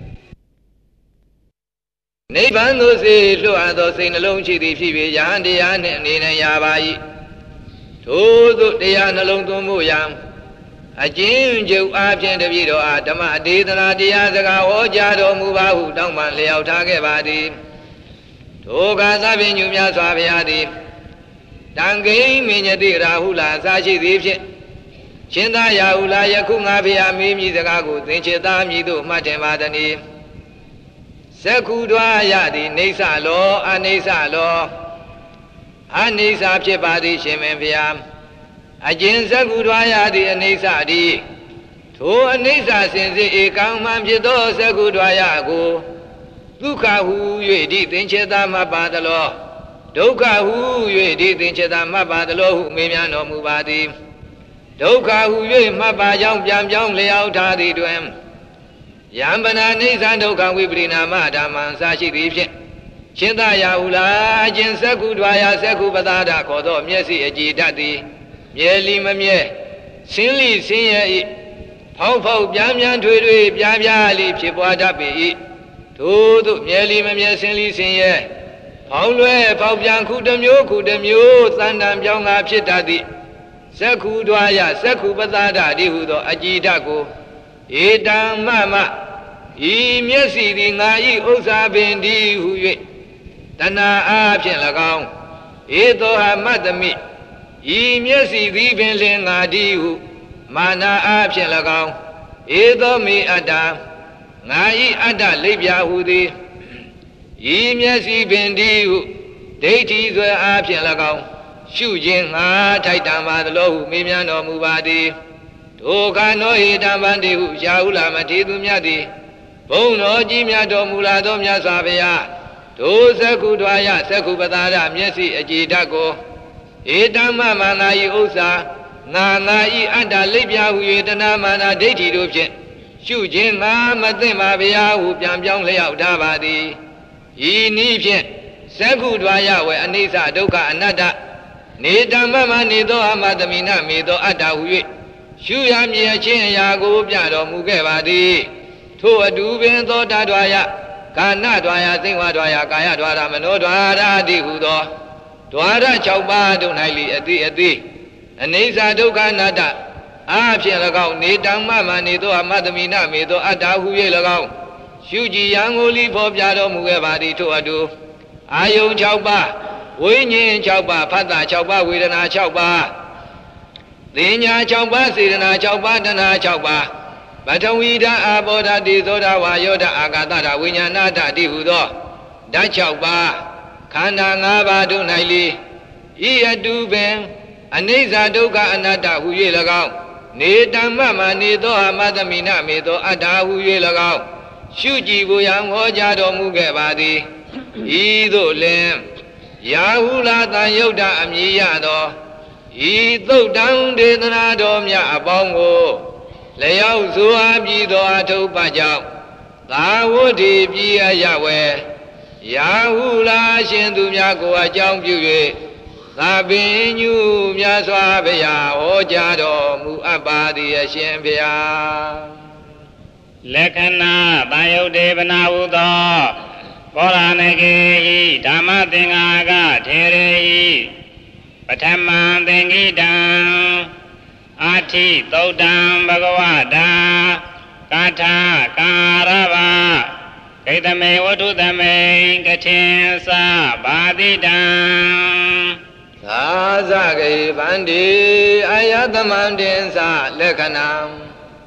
နိဗ္ဗာန်သို့စေလွှတ်အပ်သောစိတ်နှလုံးရှိသည်ဖြစ်၍ယဟန်တရားနှင့်အနေနဲ့ရပါ၏ထို့သို့တရားနှလုံးသွင်းမှုရန်အကျဉ်းချုပ်အားဖြင့်တပည့်တော်အားဓမ္မဒေသနာတရားစကားဟောကြားတော်မူပါဟုတောင်းပန်လျောက်ထားခဲ့ပါသည်ထိုကာသဖြင့်ညူများစွာဘုရားသည်တံကိဉ္မညတိရာဟုလာအစာရှိသည်ဖြင့်ရှင်သာယာဟုလာယခုငါဘုရားမေးမြည်စကားကိုသင်္ချေသားမြည်သို့မှတ်တင်ပါသည်သက္ခုတွားရသည်နေဆလောအနိစ္စလောအနိစ္စဖြစ်ပါသည်ရှင်မင်းဘုရားအကျဉ်သက္ခုတွားရသည်အနိစ္စသည်ထိုအနိစ္စစင်စစ်ဧကံမှန်ဖြစ်သောသက္ခုတွားရကိုဒုက္ခဟု၍ဒီသင်္ချေသားမှတ်ပါသလောဒုက္ခဟု၍ဒီသင်္ချေသားမှတ်ပါသလောဟုမေးမြန်းတော်မူပါသည်ဒုက္ခဟု၍မှတ်ပါကြောင်းပြန်ပြောင်းလျောက်ထားသည်တွင်ယံပနာနိစ္စဒုက္ခဝိပရိနာမဓမ္မံစာရှိသည်ဖြင့်ရှင်သာယာဟုလာအကျဉ်သက္ခုတွားရသက္ခုပသာဒခေါ်သောမျက်စိအကြည်တတ်သည်မြဲလီမမြဲဆင်းလိဆင်းရဲ၏ဖောက်ဖောက်ပြန်းပြန်းထွေထွေပြားပြားလိဖြစ်ပွားတတ်ပေ၏ထို့သို့မြဲလီမမြဲဆင်းလိဆင်းရဲဖောက်လွဲဖောက်ပြန်ခုတစ်မျိုးခုတစ်မျိုးသဏ္ဍာန်ပြောင်းကားဖြစ်တတ်သည်သက္ခုတွားရသက္ခုပသာဒတိဟုသောအကြည်တတ်ကိုဧတံမမဤမျက်စိသည်ငါ၏ဥစ္စာပင်တည်းဟု၍တဏှာအားဖြင့်၎င်းဧသောဟမတ္တမိဤမျက်စိသည်ပင်လင်ငါတည်းဟုမာနအားဖြင့်၎င်းဧသောမေအတ္တငါ၏အတ္တလိပ်ပြဟုသည်ဤမျက်စိပင်တည်းဟုဒိဋ္ဌိဆွဲအားဖြင့်၎င်းရှုခြင်းငါထိုက်တံပါသလိုဟုမေးမြန်းတော်မူပါသည်ထိုခါနောဟိတံဗန္တိဟုရာဟုလာမထေသူမြတ်သည်ဘုန်းတော်ကြီးမြတ်တော်မူလာသောမြတ်စွာဘုရားထိုသက္ခုတွားရသက္ခုပသာဒမျက်စိအကြည်ဓာတ်ကိုဧတံမမငါ၏ဥစ္စာငါ၏အတ္တလိပ်ပြဟု၍တဏမာနာဒိဋ္ဌိတို့ဖြင့်ရှုခြင်းငါမသိပါဗျာဟုပြန်ပြောင်းလျောက်ထားပါသည်ဤနည်းဖြင့်သက္ခုတွားရဝေအနိစ္စဒုက္ခအနတ္တနေတံမမနေသောအမတမိနမေသောအတ္တဟု၍ရှုရမည်အချင်းအရာကိုပြတော်မူခဲ့ပါသည်ထိုအတူပင်သောတတွားရကာဏတွားရသိဝတွားရကာယတွားရမနောတွားရတိဟုသောတွားရ6ပါးတို့၌လီအတိအသေးအနိစ္စဒုက္ခအနတ္တအားဖြင့်၎င်းနေတံမမနေသောအမတမိနမေသောအတ္တဟု၍၎င်းရှုကြည်ရန်ကိုလီဖော်ပြတော်မူခဲ့ပါသည်ထိုအတူအာယုံ6ပါးဝိညာဉ်6ပါးဖတ်တာ6ပါးဝေဒနာ6ပါးသင်ညာ6ပါးစေတနာ6ပါးတဏှာ6ပါးပထဝီဓာအာဘောဓာတိသောဓာဝါယောဓာအာကာသဓာဝိညာဏဓာတိဟုသောဓာတ်6ပါးခန္ဓာ5ပါးတို့၌လေဤအတူပင်အနိစ္စဒုက္ခအနတ္တဟု၍၎င်းနေတမ္မမနေသောအမတမိနမေသောအတ္တဟု၍၎င်းရှုကြည်ကိုရန်ဟောကြားတော်မူခဲ့ပါသည်ဤသို့လင်ယာဟုလာတန်ယုတ်တအမည်ရသောဤသုတ်တံဒေသနာတော်မြတ်အပေါင်းကိုလျောက်စွာပြီးသောအထုပ်ပကြောင့်သာဝတိပြည်အရဝေယာဟုလာရှင်သူများကိုအကြောင်းပြု၍သာပင်ညူမြတ်စွာဘုရားဟောကြားတော်မူအပ်ပါသည်အရှင်ဘုရားလက္ခဏာတန်ယုတ်ဒေဝနာဟုသောဘောရဏကေဤဓမ္မသင်္ဃာကထေရေဤပထမံသင်္ကိတံအာထိသုတ်တံဘဂဝတာကာထာကာရဗဂိတမေဝတ္ထုသမေကထင်္စဘာတိတံသာဇဂေဗန္တိအာယသမန္တင်္စလက္ခဏံ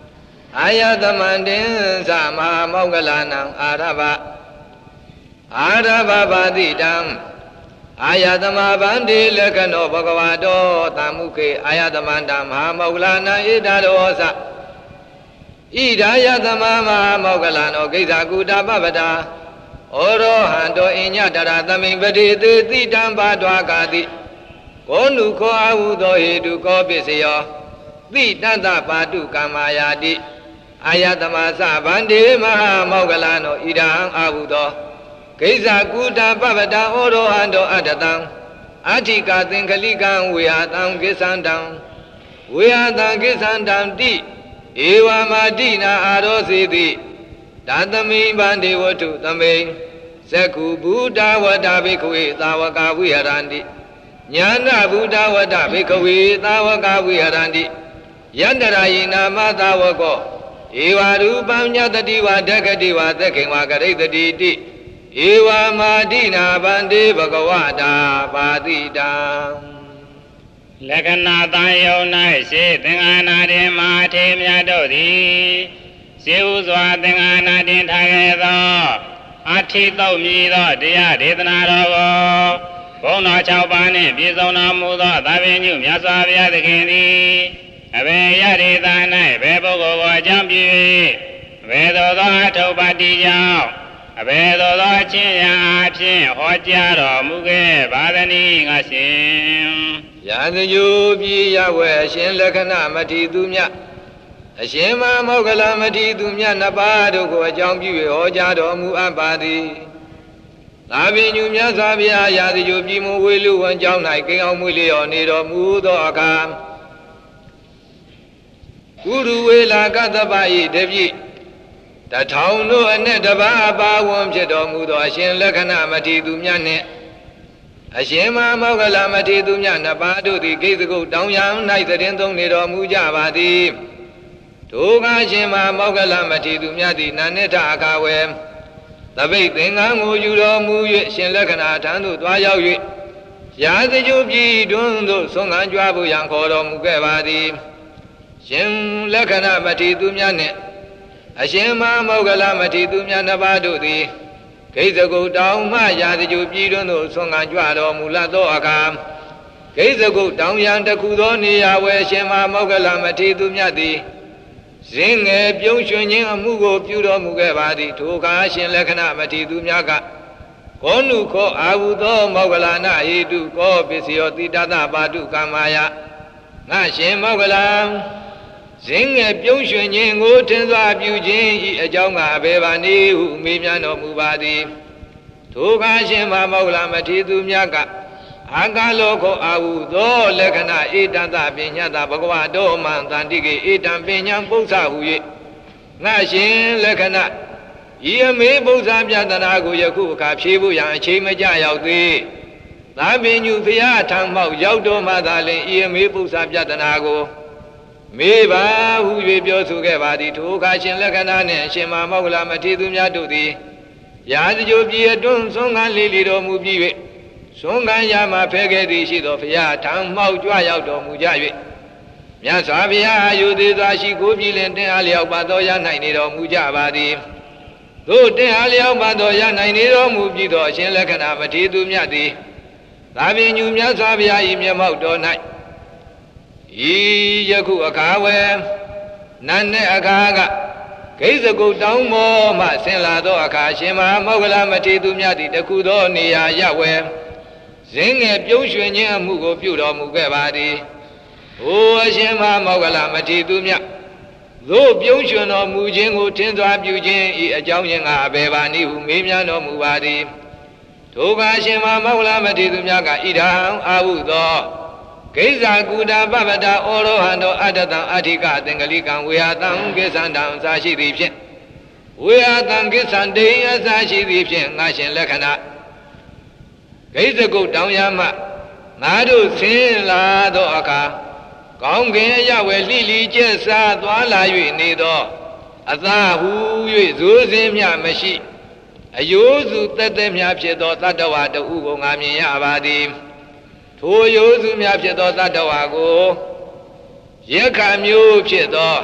အာယတမန္တင်သမဟာမောဂလနံအာရဘပါတိတံအာယတမဗန္တိလက္ခဏောဘဂဝတောတမ္မုခေအာယတမန္တမဟာမောဂလနံဣဒရောသဣဒာယတမမဟာမောဂလနောကိစ္ဆာကုတပပတာဩရောဟံတောအညတရသမိန်ပတိသေတိတံပါတွာကာတိကောနုခောအာဟုသောဟေတုကောပစ္စယောတိတတ္တပါတုကမ္မာယာတိအာယတမသဗန္တိမဟာမောဂလနောဣဒံအာဟုသောကိစ္ဆာကုတပပတာဩရောဟံတောအတ္တတံအဋ္ဌိကသင်္ကလိကံဝေဟတံကိစ္ဆန္တံဝေဟတံကိစ္ဆန္တံတိဧဝမာတိနာအာရောစေတိဒါသမိဗန္တိဝတ္ထုသမိန်ဇကုဗုဒ္ဓဝတ္တဘိက္ခဝေသာဝကဝိဟရန္တိညာနာဗုဒ္ဓဝတ္တဘိက္ခဝေသာဝကဝိဟရန္တိယန္တရာယိနာမသာဝကောဧဝရူပံညတတိဝဒဂတိဝသက္ခေဝကရိတတိတိဧဝမာတိနာဗန္တိဘဂဝတာပါတိတံလက္ခဏာတန်ယုံ၌စေသင်္ဃာနာတင်မဟာထေမြတ်တို့သည်စေဥစွာသင်္ဃာနာတင်ထားခဲ့သောအထိတုတ်မြည်သောတရားဒေသနာတော်ကိုဘုန်းတော်6ပါးနှင့်ပြည့်စုံတော်မူသောသာဝေညုမြတ်စွာဘုရားသခင်သည်အဘယ်ရဒေသ၌ဘယ်ပုဂ္ဂိုလ်ကိုအကြောင်းပြု၍ဘယ်သို့သောအထုပ္ပတ္တိကြောင့်အဘယ်သို့သောချင်းရာအဖြစ်ဟောကြားတော်မူခဲ့ပါသနည်းငါရှင်ရာဇဂုပြည်ရဝဲအရှင်လက္ခဏမထေသူမြတ်အရှင်မမောဂလမထေသူမြတ်နှစ်ပါးတို့ကိုအကြောင်းပြု၍ဟောကြားတော်မူအပ်ပါသည်သာပင်ညူမြတ်စွာဘုရားရာဇဂုပြည်မူဝေလူဝန်ကျောင်း၌ကိန်းအောင်မွေလျော်နေတော်မူသောအခါကုရုဝေလာကတ္တပ၏တပြည့်တထောင်တို့အနဲ့တပါးပါဝန်ဖြစ်တော်မူသောအရှင်လက္ခဏမထေသူမြတ်နှင့်အရှင်မမောဂလမထေသူမြတ်နှစ်ပါးတို့သည်ကိစ္စကုတ်တောင်ရန်၌သတင်းသုံးနေတော်မူကြပါသည်ထိုကရှင်မမောဂလမထေသူမြတ်သည်နာနိထအခါဝေသပိတ်သင်္ကန်းကိုယူတော်မူ၍ရှင်လက္ခဏာထံသို့သွားရောက်၍ရာဇဂုပြည်တွင်သို့ဆွမ်းခံကြွားဖို့ရန်ခေါ်တော်မူခဲ့ပါသည်ရှင်လက္ခဏမထေသူမြတ်နှင့်အရှင်မမောဂလမထေသူမြတ်နှစ်ပါးတို့သည်ကိစ္စကုတ်တောင်မှရာဇဂုပြည်တွင်သို့ဆွမ်းခံကြွတော်မူလသောအခါကိစ္စကုတ်တောင်ရန်တစ်ခုသောနေရာဝယ်ရှင်မမောဂလမထေသူမြတ်သည်ဇင်းငယ်ပြုံးရွှင်ခြင်းအမှုကိုပြုတော်မူခဲ့ပါသည်ထိုအခါရှင်လက္ခဏမထေသူမြတ်ကကောနုခောအာဟုသောမောဂလနာဟေတုကောပစ္စယောတိတတပါတုကမ္မာယငါရှင်မောဂလံဇင်းငယ်ပြုံးရွှင်ခြင်းကိုထင်စွာပြုခြင်းဤအကြောင်းကအဘယ်ပါနည်းဟုမေးမြန်းတော်မူပါသည်ထိုအခါရှင်မောဂလမထေသူမြတ်ကအာကလောခောအာဟုသောလက္ခဏာဧတတပညာတဘဂဝတောမံတန္တိကေဧတံပညာပု္ပ္ပဟု၍ငါရှင်လက္ခဏာဤအမေပု္ပ္ပပြတနာကိုယခုအခါဖြေဖို့ရန်အချိန်မကြရောက်သေးသာပင်ညုဖျားထံမောက်ရောက်တော်မှသာလျှင်ဤအမေပု္ပ္ပပြတနာကိုမေးပါဟု၍ပြောဆိုခဲ့ပါသည်ထိုအခါရှင်လက္ခဏာနှင့်အရှင်မမောဂလမထေသူများတို့သည်ရာဇဂုပြည်အတွင်းဆွမ်းခံလေလေတော်မူပြီး၍ဆွမ်းခံရမှဖဲခဲ့သည်ရှိသောဘုရားထံမှောက်ကြွရောက်တော်မူကြ၍မြတ်စွာဘုရားယူသေးစွာရှိကိုပြည်လင်တင်အားလျောက်ပါတော်ရနိုင်နေတော်မူကြပါသည်သို့တင်အားလျောက်ပါတော်ရနိုင်နေတော်မူပြီးသောအရှင်လက္ခဏာမထေသူမြတ်သည်သာပင်ညူမြတ်စွာဘုရား၏မျက်မှောက်တော်၌ဤယခုအခါဝဲနန်းတဲ့အခါကကိစ္စကုတ်တောင်းမောမှဆင်လာသောအခါရှင်မမောဂလမထေသူမြတ်သည်တခုသောနေရာရဝဲဇင်းငယ်ပြုံးရွှင်ခြင်းအမှုကိုပြုတော်မူခဲ့ပါသည်။အိုအရှင်မောဂလမထေသူမြတ်သို့ပြုံးရွှင်တော်မူခြင်းကိုထင်စွာပြုခြင်းဤအကြောင်းရင်းကအဘယ်ပါနည်းဟုမေးမြန်းတော်မူပါသည်။ထိုကရှင်မောဂလမထေသူမြတ်ကဣဒံအာဟုသောကိစ္ဆာကုတပပတာဩရောဟံတောအတ္တတံအဋ္ဌိကသင်္ကလိကံဝေဟတံကိစ္ဆန္တံအစာရှိသည်ဖြင့်ဝေဟတံကိစ္ဆန္တေအစာရှိသည်ဖြင့်ငါရှင်လက္ခဏာကိစ္စကုတ်တောင်ရမှငါတို့ဆင်းလာသောအခါကောင်းကင်အရဝဲလှိလိကျက်စားသွားလာ၍နေသောအသာဟု၍ဇိုးစင်းမြမရှိအယိုးစုတက်တက်များဖြစ်သောတတ္တဝါတဦးကိုငါမြင်ရပါသည်ထိုယိုးစုများဖြစ်သောတတ္တဝါကိုယက္ခမျိုးဖြစ်သော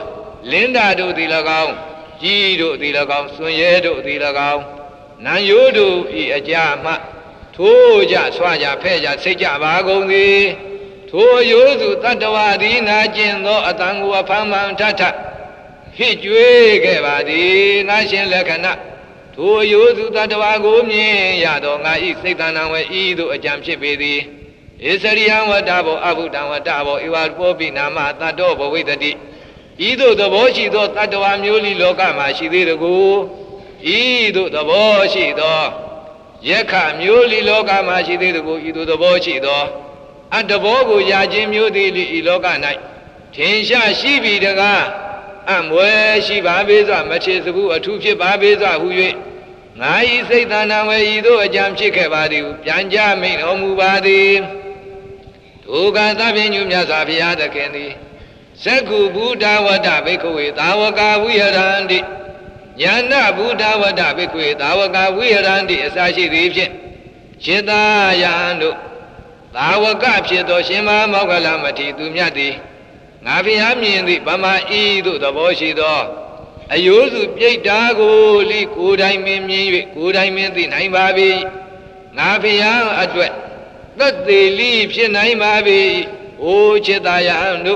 Linda do the Lagao, G do the Lagao, Sunye do the Lagao, Nanyu do a jama, Toja, Swaja, Peja, Seja, Bagondi, Toyozu, Tatawadi, Najin, Atangu, Paman Tata, Hitue, Gavadi, Nashin Lakana, Toyozu, Tatawago, Yadonga, Satan, Edo, a jam shipidi. Isarian wa double, Abu Down wa double, you are Bobby Nama, Tadobo with the D. Ido the Boshi do Tatawa Muli Lokama, she did a go. Ido the Boshi do. Yaka Muli Lokama, she did a go, Ido the Boshi do. At the Bogo Yajim Yudi Iloka night. Tinsha she be the guy. I'm where she babes, matches a two ship babes who you. Nai say that now you do a jam chick about you. Janja made home body. Tuga Tabinu Yazavia the Candy. Saku Buddha Wada Beko, Tawaka Weirandi. Yana Buddha Wada Beko, Tawaka Weirandi, Sashi Region. Shida Yando. Tawaka Shito Shima Mogalamati Dumyati. Naviami the Bama Edo the Boshido. I used to play Dago, Li, could I mean the Naimabi? Navia at wet. That they leave Naimabi, O Chetayando.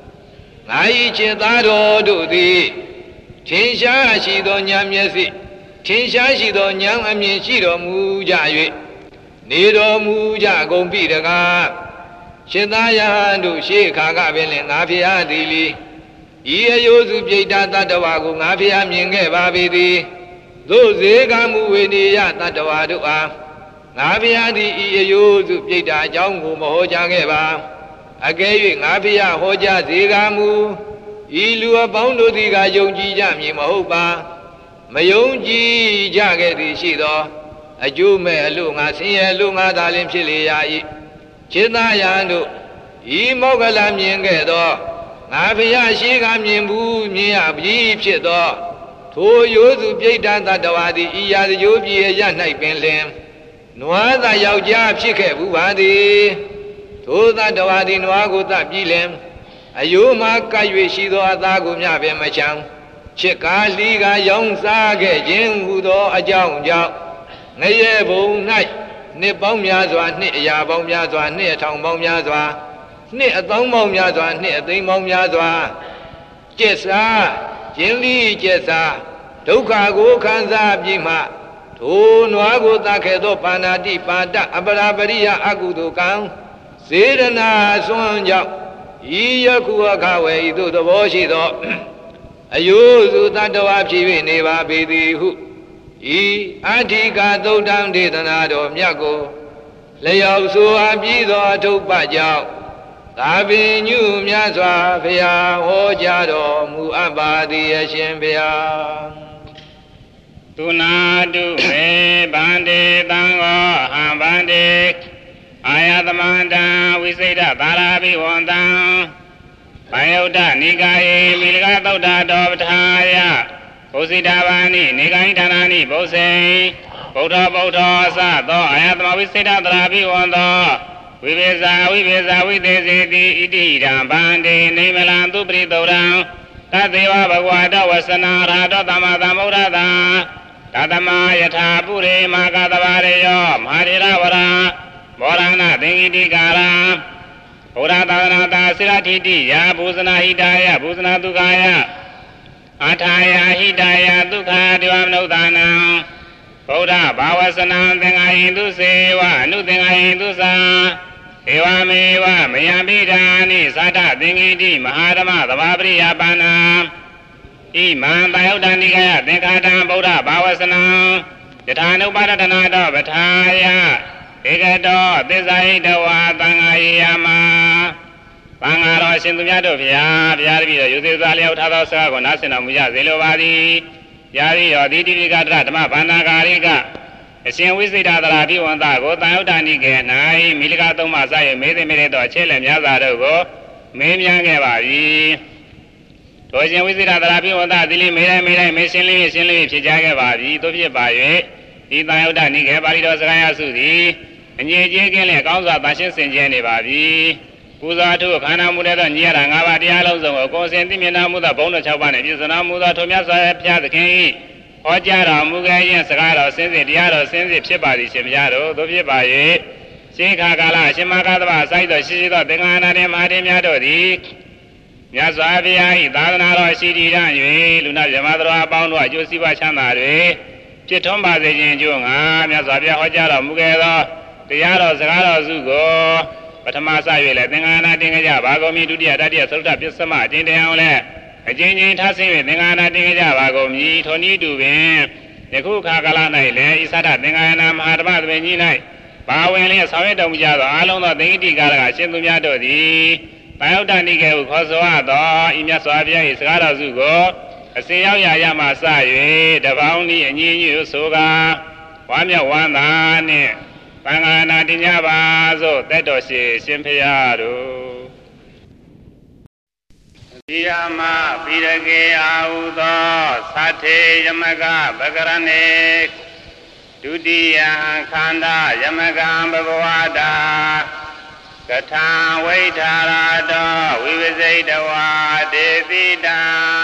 Nai Chetado do thee. Tinsha she don't yam yesi. Tinsha she don't yam, I mean she don't move Jaye. Nido Muja Gombi the Gap. Chetayando, she Kagabin, Navia Dili. Yozu Jada Tatawago, Navia Minge Babidi. Those Egamu Tatawadu. Navia di Yozu Jada Jangu Mohojangeva. Again, Navia Hoja Zegamu. Ilu Abondo Diga Yonji Jami Mahoba. Mayonji Jagedi Shido. A Jume Lunga, Sia Lunga Dalim Chiliai. Chinayando. Imogalam Yengedo. Navia Shigam Yimbu, Mia Bipsido, Toyozu Jada Tawadi, Iya the Yobi, Yanai Penlem, Noada Yauja Chike Bubadi, Toda Dawadi Noago Tabilem, Ayuma Kayushido Adago Yabe Macham, Cheka Liga Young Sage, Jim Hudo, a Jong Jow, Nayebo Night, Nipom Yazwa, Yabom Yazwa, near Tong Bom Yazwa. Near a long mom yazwa, near the mom yazwa. Jessa, Jimmy Jessa, Tokago Kanza Bima, To Noago Takedo Panadi Panda, Abarabaria Agudukan, Sedana Sonja, Iyakuakawe to the Washido. I use Tatawachi Neva Bidi who. Antika do down did another Miago. Lay out so Abido to Bajao. Tabinu Miazwa Pia, Hojado, Muabadi, Shimbia. Tunadu, Bandi, Tango, Hambandi, Ayadamanda, we say that Barabi won down. Payota, Nigai, Milgato, Dobtaya, Posidavani, Nigai Tanani, Bose, Bota, Sato, Ayadama, we say that Rabi won down. We visit with the Idida, Bandi, Nimelan, Dubridoran, Tadeva Bagwada, Wasana, Tamada Murada, Tadama Yata, Puri, Magadavareo, Mariravara, Morana, Dingidigara, Uradana, Siratiti, Yabuzana Hidaya, Buzana Dugaya, Ataya Hidaya, Duka, Divam Oda, Bawasana, then I do say, one, thing I do sa. Ewa mewa, Mayabidani, Sata, Dingidi, Mahadama, the Babri Abana. Iman, Bayodanika, Dekata, Boda, Bawasana, the Tano Badatanada, Bataya, Egato, Desaida, Tangayama, Pangaro, Sintumiato, Yari, Yuzali, Tadasa, Nasina, Muya, Zelovadi, Yari, or Didi Gatra, Panagariga. A same with the other idea on that go down again. I, Milicato Masai, made a minute or chill and Yazago, maybe young Evari. Tosin with the other idea on that, Dilly made a missionly, Chijagavari, Topia Baye, the Diodani, Baridos Rayasudi, and Yagan accounts of Bashes and Jenny Bavi. ပူဇော်ထုခန္ဓာမူတဲ့သောညီရတာ၅ပါးတရားလုံးစုံကိုကိုယ်စင်သိမြင်နာမှုသောဘုံတော်၆ပါးနှင့်ပြည့်စုံတော်မူသောထိုမြတ်စွာဘုရားသခင်၏ဟောကြားတော်မူခဲ့ခြင်းစကားတော်စင်စစ်တရားတော်စင်စစ်ဖြစ်ပါသည်ရှင်ဘုရားတို့သို့ဖြစ်ပါ၍ရှင်းခါကာလအရှင်မကသဗ္ဗစိုက်တော်ရှိရှိသောသင်္ဃာနာတင်မဟာတင်များတို့သည်မြတ်စွာဘုရား၏သာသနာတော်ရှိတည်ရ၍လူနာမြမတော်အပေါင်းတို့အကျိုးစီးပွားချမ်းသာတွေဖြစ်ထွန်းပါစေခြင်းအကျိုးငါမြတ်စွာဘုရားဟောကြားတော်မူခဲ့သောတရားတော်စကားတော်စုကိုပထမစ၍လည်းသင်္ဃာနာတင်ကြပါကုန်မည်ဒုတိယတတိယသုတ္တပစ္စမအတင်တရားလည်းအချင်းချင်းထားဆင်း၍သင်္ဃာနာတင်ကြပါကုန်မည်ထိုနည်းတူပင်ယခုခါကာလ၌လည်းဣသဒသင်္ဃာနာမဟာဓမ္မသဘင်ကြီး၌ဘာဝင်လျက်ဆောင်ရွက်တော်မူကြသောအာလုံးသောသင်္ကိတိကာရကအရှင်သူများတို့သည်တန်ယုတ်တဏိကေဟုခေါ်ဆိုရသောဤမြတ်စွာဘုရား၏စကားတော်စုကိုအစဉ်ရောက်ရမှစ၍တပေါင်းဤအညီညွတ်ဆိုကာဝါမျက်ဝမ်းသာနှင့်သံဃာနာတင်ကြပါစို့သက်တော်ရှိရှင်ဖရာတို့ဒီယမပိရကေအာဟုသောသတ္ထေယမကဗကရဏေဒုတိယခန္ဓာယမကံဘဂဝတာကထာဝိထာရတောဝိဝစိတဝါဒေတိတံ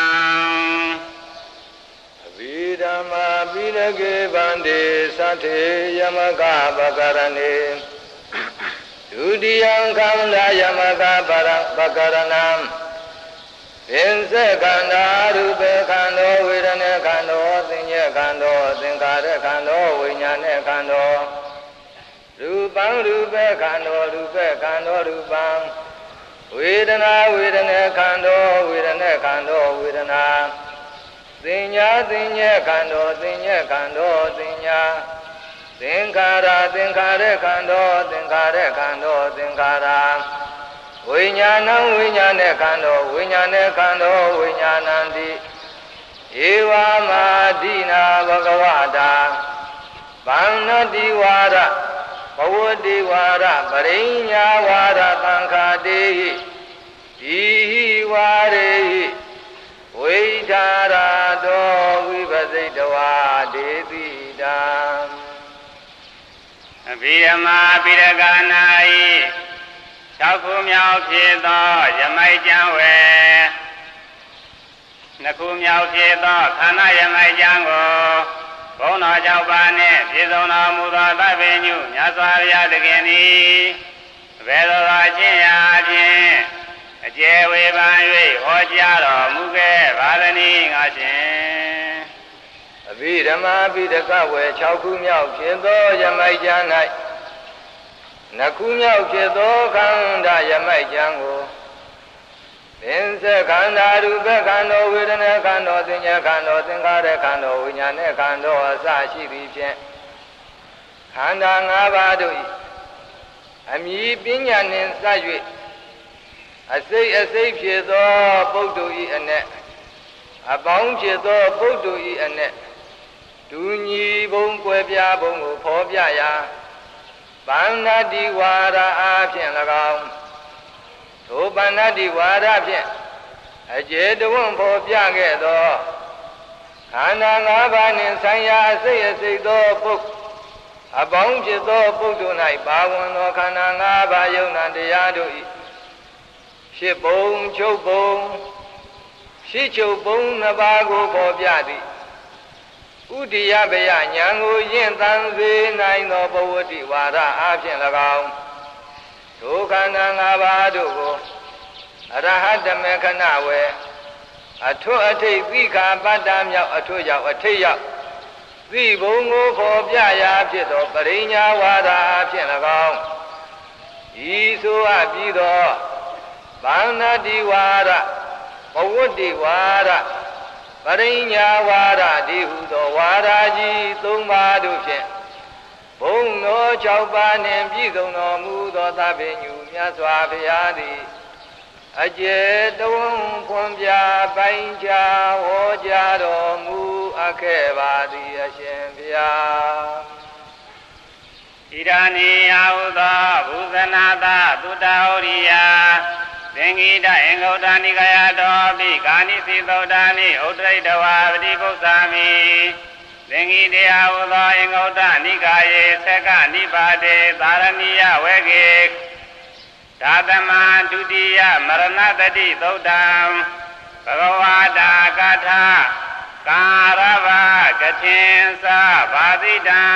အဘိဓမ္မာပိရကေဗန္တိသတ္ထေယမကဗကရဏေဒုတိယခန္ဓာယမကဗကရဏံသင်္စေခန္ဓာရူပေခန္ဓာဝေဒနာခန္ဓာသင်္ညေခန္ဓာသင်္ခါရခန္ဓာဝိညာဏခန္ဓာရူပံရူပေခန္ဓာရူပေခန္ဓာရူပံဝေဒနာဝေဒနာခန္ဓာဝေဒနာခန္ဓာဝေဒနာသင်ညာသင်ညေခန္ဓာသင်ညေခန္ဓာသင်ညာသင်္ခါရသင်္ခါရခန္ဓာသင်္ခါရခန္ဓာသင်္ခါရဝိညာဏံဝိညာဏခန္ဓာဝိညာဏခန္ဓာဝိညာဏံတိဧဝမာဒိနာဘဂဝတာဗန္နတိဝါရဘဝတိဝါရပရိညာဝါရသံဃာတေဟိဒီဟိဝါရေဟိဝိထာရတောဝိပစိတဝါဒေတိတံအဘိဓမ္မာပိရကနာဤ၆ခုမြောက်ဖြစ်သောယမိုက်ကျမ်းဝေ2ခုမြောက်ဖြစ်သောခန္ဓာယမိုက်ကျမ်းကိုဘုန်းတော်၆ပါးနှင့်ပြည့်စုံတော်မူသောသဗ္ဗညုမြတ်စွာဘုရားသခင်သည်ဘယ်သို့သောအချင်းရာဖြင့်အကျယ်ဝေဖန်၍ဟောကြားတော်မူခဲ့ပါသနည်းငါရှင်အဘိဓမ္မာပိဋကဝေ6ခုမြောက်ဖြစ်သောယမိုက်ကျမ်း၌2ခုမြောက်ဖြစ်သောခန္ဓာယမိုက်ကျမ်းကိုသင်္စေခန္ဓာရူပခန္ဓာဝေဒနာခန္ဓာသင်္ညာခန္ဓာသင်္ခါရခန္ဓာဝိညာဏခန္ဓာအစရှိသည်ဖြင့်ခန္ဓာ၅ပါးတို့၏အမြည်ပညာနှင့်စ၍အစိတ်အစိတ်ဖြစ်သောပုဂ္ဂိုလ်၏အနက်အပေါင်းဖြစ်သောပုဂ္ဂိုလ်၏အနက်ဒုညီဘုံကွယ်ပြားဘုံကိုဖော်ပြရာဗန္နတိဝါဒအားဖြင့်၎င်းထိုဗန္နတိဝါဒဖြင့်အကျေတဝံဖော်ပြခဲ့သောခန္ဓာ၅ပါးနှင့်ဆိုင်ရာအစိတ်အစိတ်သောပုဂ္ဂိုလ်အပေါင်းဖြစ်သောပုဂ္ဂိုလ်၌ပါဝင်သောခန္ဓာ၅ပါးယုံနာတရားတို့၏ဖြစ်ပုံချုပ်ပုံဖြစ်ချုပ်ပုံ၂ပါးကိုဖော်ပြသည်ဥဒိယဘယဉာဏ်ကိုယဉ်သန်စေနိုင်သောဘဝတိဝါဒအားဖြင့်၎င်းဒုက္ခန္ဓာ၅ပါးတို့ကိုအရဟတမေခဏဝေအထွတ်အထိပ်သိခာပတ္တမြောက်အထွတ်ရောက်အထိပ်ရောက်သိဘုံကိုဖော်ပြရာဖြစ်သောပရိညာဝါဒအားဖြင့်၎င်းဤဆိုအပ်ပြီးသောဗန္နတိဝါဒဘဝတိဝါဒပရိညာဝါဒဒီဟုသောဝါဒကြီး၃ပါးတို့ဖြင့်ဘုံတော်၆ပါးနှင့်ပြည့်စုံတော်မူသောသဗ္ဗညုမြတ်စွာဘုရားသည်အကျေတဝံဖွင့်ပြပိုင်းခြားဟောကြားတော်မူအပ်ခဲ့ပါသည်အရှင်ဘုရားဣဒာနိယဟုသောဘုဇနာသသုတ္တဟောရိယသင်္ကိတအင်္ဂௌတနိကယတောပိကာနိစီသုတ်တာနိဥဒ္ဒိတဝါပတိပု္ပ္ပာမိသင်္ကိတရားဟုသောအင်္ဂௌတနိကာယေသက္ကနိပါတေသာရဏိယဝေကေဒါသမဒုတိယမရဏတတိသုတ်တံဘဂဝါတာကထာကာရဗကထင်္စဘာတိတံ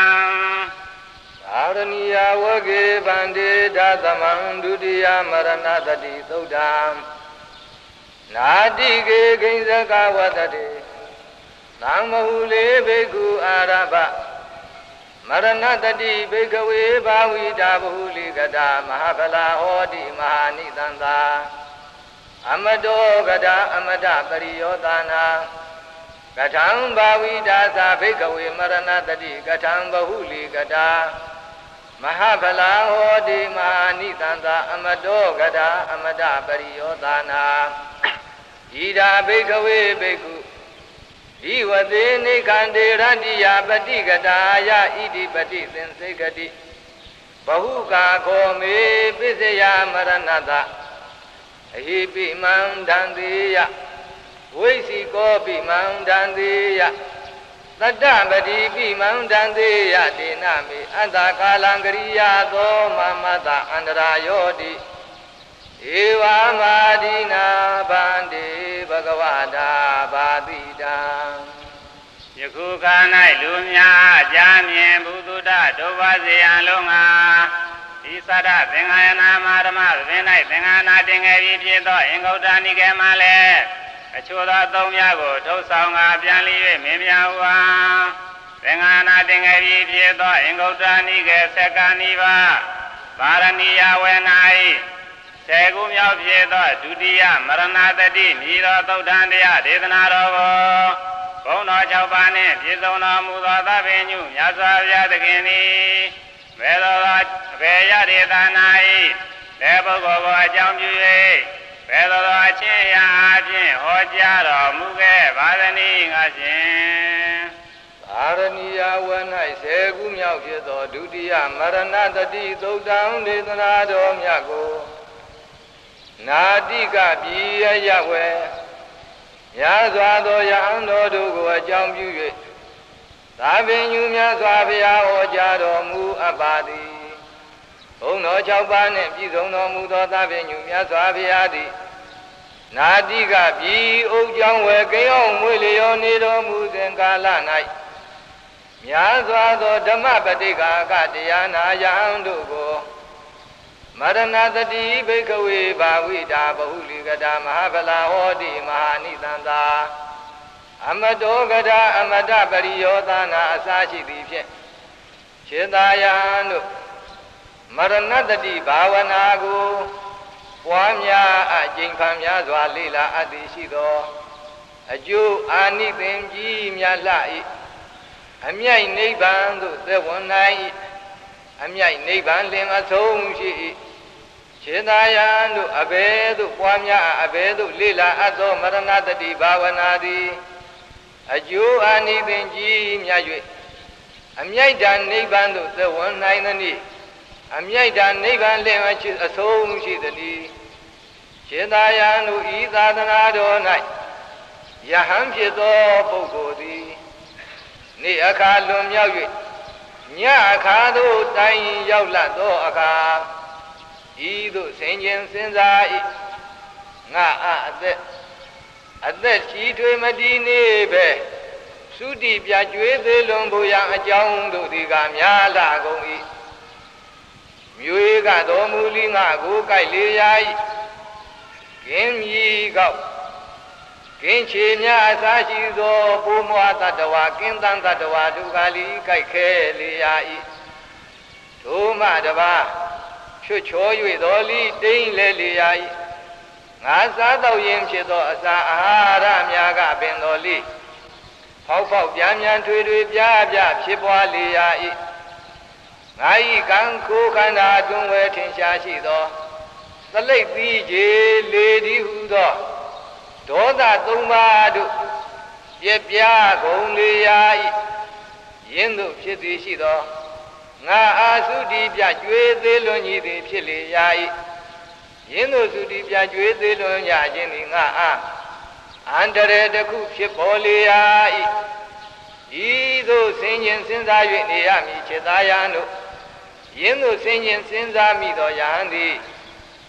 အာရဏီယဝကေဗန္တေဒါသမံဒုတိယမရဏတတိသုတ်တံနာတိကေဂိဉ္စကဝတ္တေသံမဟုလေဘိက္ခုအာရဗမရဏတတိဘိက္ခဝေဘာဝိတာဘဟုလိကတာမဟာဗလာဟောတိမဟာနိသန္တာအမတောကတာအမတပရိယောသနာကထံဘာဝိတာသာဘိက္ခဝေမရဏတတိကထံဘဟုလိကတာမဟာဗလာဟောတိမဟာနိသန္တာအမတောကတာအမတပရိယောသနာဣဒာဘိက္ခဝေဘိက္ခုဤဝသေနိခန္တေရတ္တိယပฏิကတာယဣတိပฏิသင်္စေကတိဘဟုကာခောမေပစ္စယမရဏတအဟိပိမံဒန္တိယဝိစီကောပိမံဒန္တိယသတ္တပတိပိမံဒန္တိယဒေနမေအတ္တကာလံကရိယာသောမမတအန္တရာယောတိဧဝမာဒိနာဗန္တိဘဂဝတာဘာတိတံယခုခါ၌လူများကြားမြင်ဘုသူတ္တဒုဗ္ဗစေယံလုံးငါဤသတ္တသင်္ဃာယနာမဓမ္မသင်၌သင်္ဃာနာတင်ငယ်ပြီးဖြစ်သောအင်္ဂုတ္တနိကေမှလည်းအချို့သောသုံးများကိုထုတ်ဆောင်ကာပြန်လျ၍မင်းများဝါသင်္ဃာနာတင်ငယ်ပြီးဖြစ်သောအင်္ဂုတ္တနိကေသက္ကနိဗ္ဗာဗာရဏိယဝေန၏ဆေကုမြောက်ဖြစ်သောဒုတိယမရဏတတိမြည်သောသုတ်တံတရားဒေသနာတော်ကိုဘုန်းတော်6ပါးနှင့်ပြည့်စုံတော်မူသောသဗ္ဗညုမြတ်စွာဘုရားသခင်သည်ဘယ်သောဘယ်ရဒေသနာ၏တဲ့ပုဂ္ဂိုလ်ကိုအကြောင်းပြု၍ဘယ်သောအချင်းရာအချင်းဟောကြားတော်မူခဲ့ပါသနည်းငါရှင်အာရဏီယဝ၌ဆေကုမြောက်ဖြစ်သောဒုတိယမရဏတတိသုတ်တံဒေသနာတော်မြတ်ကိုနာတိကပြည်ရဝဲများစွာသောယဟန်တော်တို့ကိုအကြောင်းပြု၍သာပင်ညူများစွာဘုရားဟောကြားတော်မူအပ်ပါသည်ဘုန်းတော်6ပါးနှင့်ပြည့်စုံတော်မူသောသာပင်ညူများစွာဘုရားသည်နာတိကပြည်အုပ်ကြောင်းဝဲကိန်းအောင်မွေလျောနေတော်မူစဉ်ကာလ၌များစွာသောဓမ္မပဋိက္ခာကတရားနာယဟန်တို့ကိုမရဏတတိဘိက္ခဝေဘာဝိတာဘဟုလိကတာမဟာဗလာဟောတိမဟာနိသန္တာအမတောကတာအမတပရိယောသနာအစာရှိသည်ဖြင့်ခြေသာယံတို့မရဏတတိဘာဝနာကိုပွားများအကျင့်ခံများစွာလေ့လာအပ်သည်ရှိသောအကျိုးအာနိသင်ကြီးများလှ၏အမြိုက်နိဗ္ဗာန်သို့သက်ဝင်နိုင်၏အမြိုက်နိဗ္ဗာန်လင်အဆုံးရှိ၏ခြေသာယံတို့အဘယ်သို့ပွားများအဘယ်သို့လေ့လာအပ်သောမရဏတတိဘာဝနာသည်အကျိုးအာနိသင်ကြီးများ၍အမြိုက်တန်နိဗ္ဗာန်သို့သက်ဝင်နိုင်သည်အမြိုက်တန်နိဗ္ဗာန်လင်အဆုံးရှိသည်ခြေသာယံတို့ဤသာသနာတော်၌ယဟန်ဖြစ်သောပုဂ္ဂိုလ်သည်နေ့အခါလွန်မြောက်၍ညအခါသို့တိုင်ရောက်လာသောအခါဤသို့ဆင်ခြင်စဉ်းစား၏ငါအသက်ရှိထွေမတည်နေပဲသုတိပြကျွေးသေးလွန်ဖို့ရန်အကြောင်းတို့သည်ကများလာကုန်၏မြို့ကတော်မူလိငါကိုကြိုက်လေရာ၏ကင်းမြီကောက်ကင်းချေများအစာရှိသောပိုးမွားတတ္တဝါကင်းတန်တတ္တဝါဒုက္ခလီကြိုက်ခဲလေရာ၏ထိုမှတပါချွတ်ချော၍တော်လီတိမ့်လဲလေရာ၏ငါစားတော့ရင်ဖြစ်သောအစာအာဟာရများကပင်တော်လီဖောက်ဖောက်ပြန်ပြန်ထွေထွေပြားပြားဖြစ်ပွားလေရာ၏ငါ၏ကံကိုခန္ဓာအတွင်းဝဲထင်ရှားရှိသောသလိပ်သီးကြီးလေဒီဟုသောဒေါသ3ပါးတို့ပြပြကုန်လေရာ၏ယင်းသို့ဖြစ်သည်ရှိသောငါအာသုတိပြကျွေးသေးလွန်ကြီးသည်ဖြစ်လေရာ၏ယင်းသို့သုတိပြကျွေးသေးလွန်ရခြင်းသည်ငါအားအန္တရာယ်တစ်ခုဖြစ်ပေါ်လေရာ၏ဤသို့ဆင်ခြင်စဉ်းစား၍နေရမည်ခြေသာယံတို့ယင်းသို့ဆင်ခြင်စဉ်းစားမိသောယဟန်သည်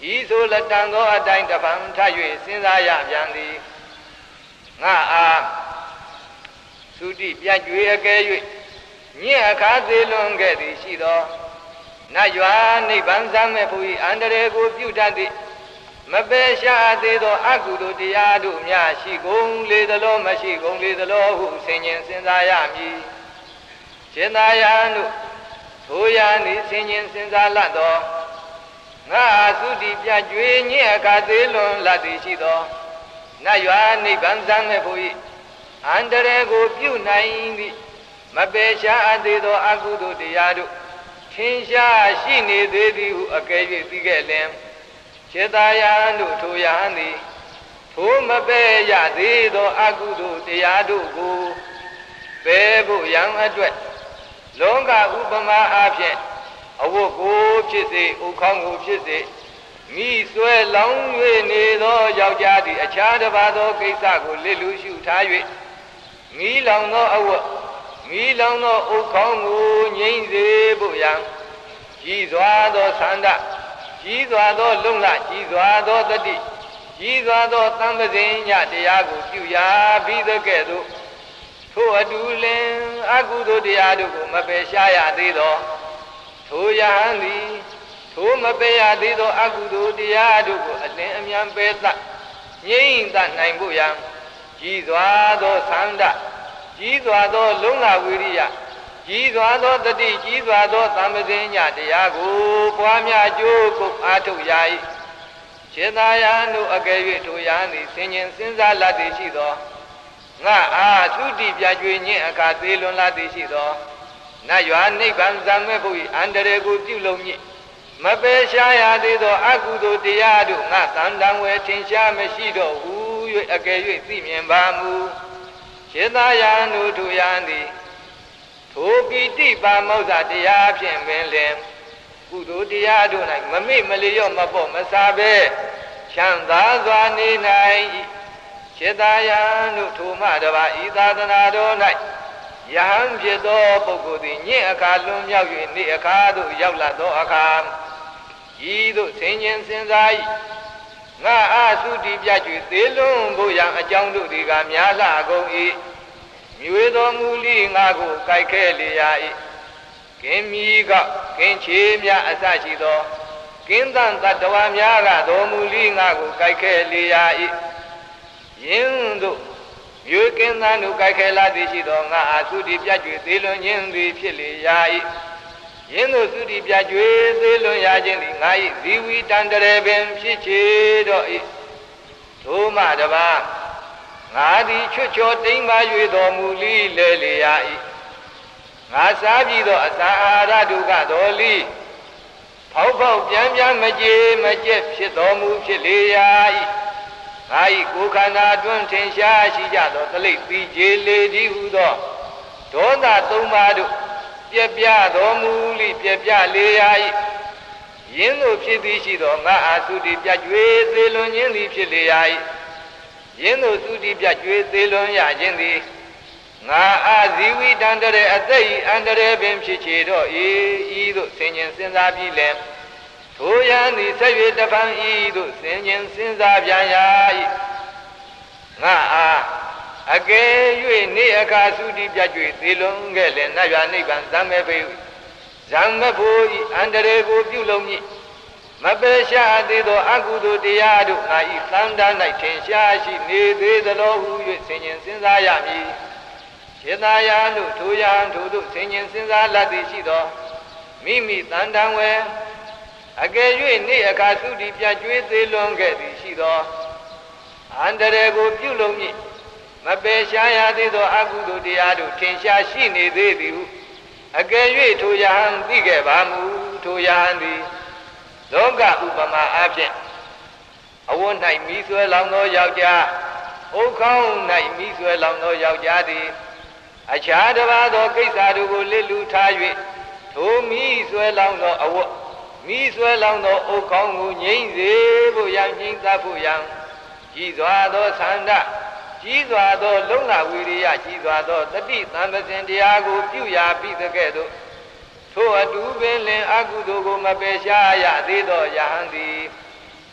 ဤဆိုလက်တန်သောအတိုင်းတပံထ၍စဉ်းစားရပြန်သည်ငါအားသုတိပြတ်ကြွေအကဲ၍ညင်အခါသေးလွန်ခဲ့သည်ရှိသောနတ်ရွာနိဗ္ဗာန်စမဲ့ဖို့၏အန္တရာယ်ကိုပြုတတ်သည်မပယ်ရှားသေးသောအကုသိုလ်တရားတို့များရှိကုန်လေသလိုမရှိကုန်လေသလိုဟုဆင်ញင်စဉ်းစားရမည်စေတယံတို့ထိုရာနိဆင်ញင်စဉ်းစားလတ်သောငါသုတိပြတ်ကြွေညင်အခါသေးလွန်လတ်သည်ရှိသောနတ်ရွာနိဗ္ဗာန်စမဲ့ဖို့၏အန္တရာယ်ကိုပြုနိုင်သည်မပယ်ရှားသေးသောအကုသိုလ်တရားတို့ထင်ရှားရှိနေသေးသည်ဟုအကယ်၍သိခဲ့လင်စေတယံတို့ထိုယဟန်သည်ထိုမပယ်ရသေးသောအကုသိုလ်တရားတို့ကိုပယ်ဖို့ရန်အတွက်လောကဥပမာအားဖြင့်အဝတ်ကိုဖြစ်စေဥခေါင်းကိုဖြစ်စေမိဆွဲလောင်း၍နေသောယောက်ျားသည်အခြားတစ်ပါးသောကိစ္စကိုလစ်လူရှုထား၍မိလောင်သောအဝတ်မိလောင်သောဥခေါင်းကိုငြိမ့်စေဖို့ရန်ကြီးစွာသောသန္တာကြီးစွာသောလုံလကြီးစွာသောတတိကြီးစွာသောသံသဇင်ညတရားကိုပြုရာပြီးတဲ့ကဲ့သို့ထိုအတူလင်အကုသိုလ်တရားတို့ကိုမပယ်ရှားရသေးသောထိုယဟန်သည်ထိုမပယ်ရသေးသောအကုသိုလ်တရားတို့ကိုအလင်းအမြန်ပယ်သငြိမ့်သနိုင်ဖို့ရန်ကြီးစွာသောသန္တာကြီးစွာသောလုံလဝိရိယကြီးစွာသောတတိကြီးစွာသောသံဃဇင်ညတရားကိုပွားများကြိုးကုပ်အားထုတ်ရ၏စေတယံတို့အကယ်၍ထိုယံသည်ဆင်ញင်စဉ်းစားလတ်သည်ရှိသောငါအားသုတိပြကြွေညင်အခါသေးလွန်လတ်သည်ရှိသောနတ်ရွာနိဗ္ဗာန်ဇံမဲ့ဖို့၏အန္တရာယ်ကိုပြုလုပ်မည်မပယ်ရှားရသေးသောအကုသိုလ်တရားတို့ငါသံတံဝယ်ထင်ရှားမရှိတော့ဟု၍အကယ်၍သိမြင်ပါမူစေတယံတို့ထိုယံသည်ထိုပိဋိပါမောဇ္ဇတရားဖြင့်ပင်လင်ကုသိုလ်တရားတို့၌မမေ့မလျော့မပေါ့မစားပဲချမ်းသာစွာနေနိုင်၏စေတယံတို့ထိုမှတပါဤသာသနာတော်၌ယဟန်ဖြစ်သောပုဂ္ဂိုလ်သည်ညင်အခါလွန်မြောက်၍နေ့အခါသို့ရောက်လာသောအခါဤသို့ဆင်ញင်စဉ်းစား၏ငါအားသုတိပြကြွေသေးလွန်ဖို့ရန်အကြောင်းတို့သည်ကများလှကုန်၏မြွေတော်မူလိငါကိုကြိုက်ခဲလေရ၏ကင်းမီကကင်းချေများအစရှိသောကင်းသံတတ္တဝါများကတော်မူလိငါကိုကြိုက်ခဲလေရ၏ယင်းတို့မြွေကင်းသံတို့ကြိုက်ခဲလာသည်ရှိသောငါအားသုတိပြကြွေသေးလွန်ခြင်းသည်ဖြစ်လေရ၏ယင်းတို့သုတိပြကြွေသေးလွန်ရခြင်းသည်ငါ၏ဇီဝိတန္တရေပင်ဖြစ်ချေတော့၏ထိုမှတပါးငါသည်ချွတ်ချောတိမ်ပါ၍တော်မူလိလေလေရ၏ငါစားပြီးသောအစာအာဟာရတို့ကတော်လိဖောက်ဖောက်ပြန်ပြန်မကြေမကျက်ဖြစ်တော်မူဖြစ်လေရ၏ငါ၏ကိုယ်ခန္ဓာတွင်ထင်ရှားရှိကြသောသလိပ်ပြီးကြေလေသည်ဟုသောဒေါသသုံးပါးတို့ပြက်ပြတော်မူလိပြက်ပြလေရ၏ယင်းတို့ဖြစ်သည်ရှိသောငါအာသုတိပြကြွေသေးလွန်ခြင်းသည်ဖြစ်လေရ၏ယင်းတို့သုတိပြကြွေသေးလွန်ရခြင်းသည်ငါအာဇီဝိတန္တရေအသက်ဤအန္တရေပင်ဖြစ်ချေတော့ဤသို့ဆင်ញင်စဉ်းစားပြီးလင်ထိုယံသည်ဆက်၍တပံဤသို့ဆင်ញင်စဉ်းစားပြန်ရ၏ငါအားအကယ်၍နေ့အခါသုတိပြကြွေသေးလွန်ခဲ့လင်နတ်ရွာနိဗ္ဗာန်ဇံမဲ့ပေဇံမဲ့ဖို့ဤအန္တရေကိုပြုလုပ်မည်မပယ်ရှားသေးသောအကုသိုလ်တရားတို့ငါဤသံတန်း၌ထင်ရှားရှိနေသေးသလိုဟု၍ဆင်ញင်စဉ်းစားရမည်စေတယံတို့ထိုယံထိုတို့ဆင်ញင်စဉ်းစားလတ်သည်ရှိသောမိမိသံတန်းဝယ်အကယ်၍နေ့အခါသုတိပြကြွေသေးလွန်ခဲ့သည်ရှိသောအန္တရာယ်ကိုပြုလုပ်မည်မပယ်ရှားရသေးသောအကုသိုလ်တရားတို့ထင်ရှားရှိနေသေးသည်ဟုအကယ်၍ထိုယဟန်သိခဲ့ပါမူထိုယဟန်သည်လောကဥပမာအဖြစ်အဝတ်၌မိဆွဲလောင်သောယောက်ျားဥခေါင်း၌မိဆွဲလောင်သောယောက်ျားသည်အခြားတစ်ပါးသောကိစ္စတို့ကိုလစ်လူထား၍ထိုမိဆွဲလောင်သောအဝတ်မိဆွဲလောင်သောဥခေါင်းကိုငြိမ့်စေဖို့ရန်ငြိမ့်သဖို့ရန်ကြီးစွာသောသန္တာကြီးစွာသောလုံလဝိရိယကြီးစွာသောတတိသံသစဉ်တရားကိုပြုရာပြီးတဲ့ကဲ့သို့ထိုအတူပင်လင်အကုသိုလ်ကိုမပယ်ရှားရသေးသောယဟန်သည်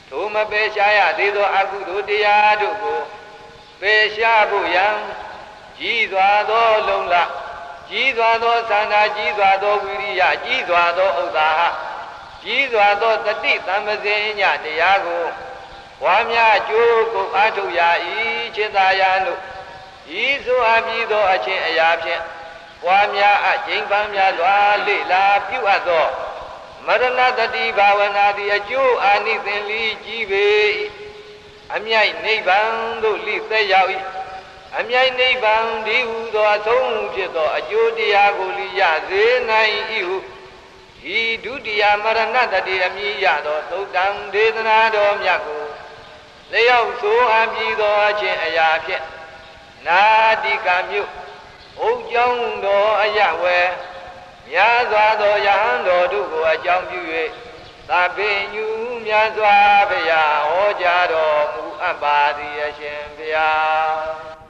ထိုမပယ်ရှားရသေးသောအကုသိုလ်တရားတို့ကိုပယ်ရှားဖို့ရန်ကြီးစွာသောလုံလကြီးစွာသောသန္တာကြီးစွာသောဝိရိယကြီးစွာသောဥဒ္ဒါဟကြီးစွာသောတတိတမ္ပဇင်ညတရားကိုဝါများကျိုးကိုအားထုတ်ရ၏ခြေသာယာတို့ဤဆိုအပ်ပြီးသောအချင်းအရာဖြင့်ဝါများအကျိန်ပန်းများလွာလေ့လာပြုအပ်သောမရဏတတိဘာဝနာသည်အကျိုးအာနိသင်လီကြီးပေ၏အမြိုက်နိဗ္ဗာန်သို့လိသက်ရောက်၏အမြိုက်နိဗ္ဗာန်ဒီဟုသောအဆုံးဖြစ်သောအကျိုးတရားကိုလိရစေနိုင်၏ဟုဤဒုတိယမရဏတတိအမည်ရသောသုတ်တံဒေသနာတော်မြတ်ကိုလျောက်ဆိုအပ်ပြီးသောအချင်းအရာဖြင့်နာတိကမြို့အုတ်ကျောင်းတော်အရဝဲများစွာသောယဟန်တော်တို့ကိုအကြောင်းပြု၍သဗ္ဗညုများစွာဘုရားဟောကြားတော်မူအပ်ပါသည်အရှင်ဘုရား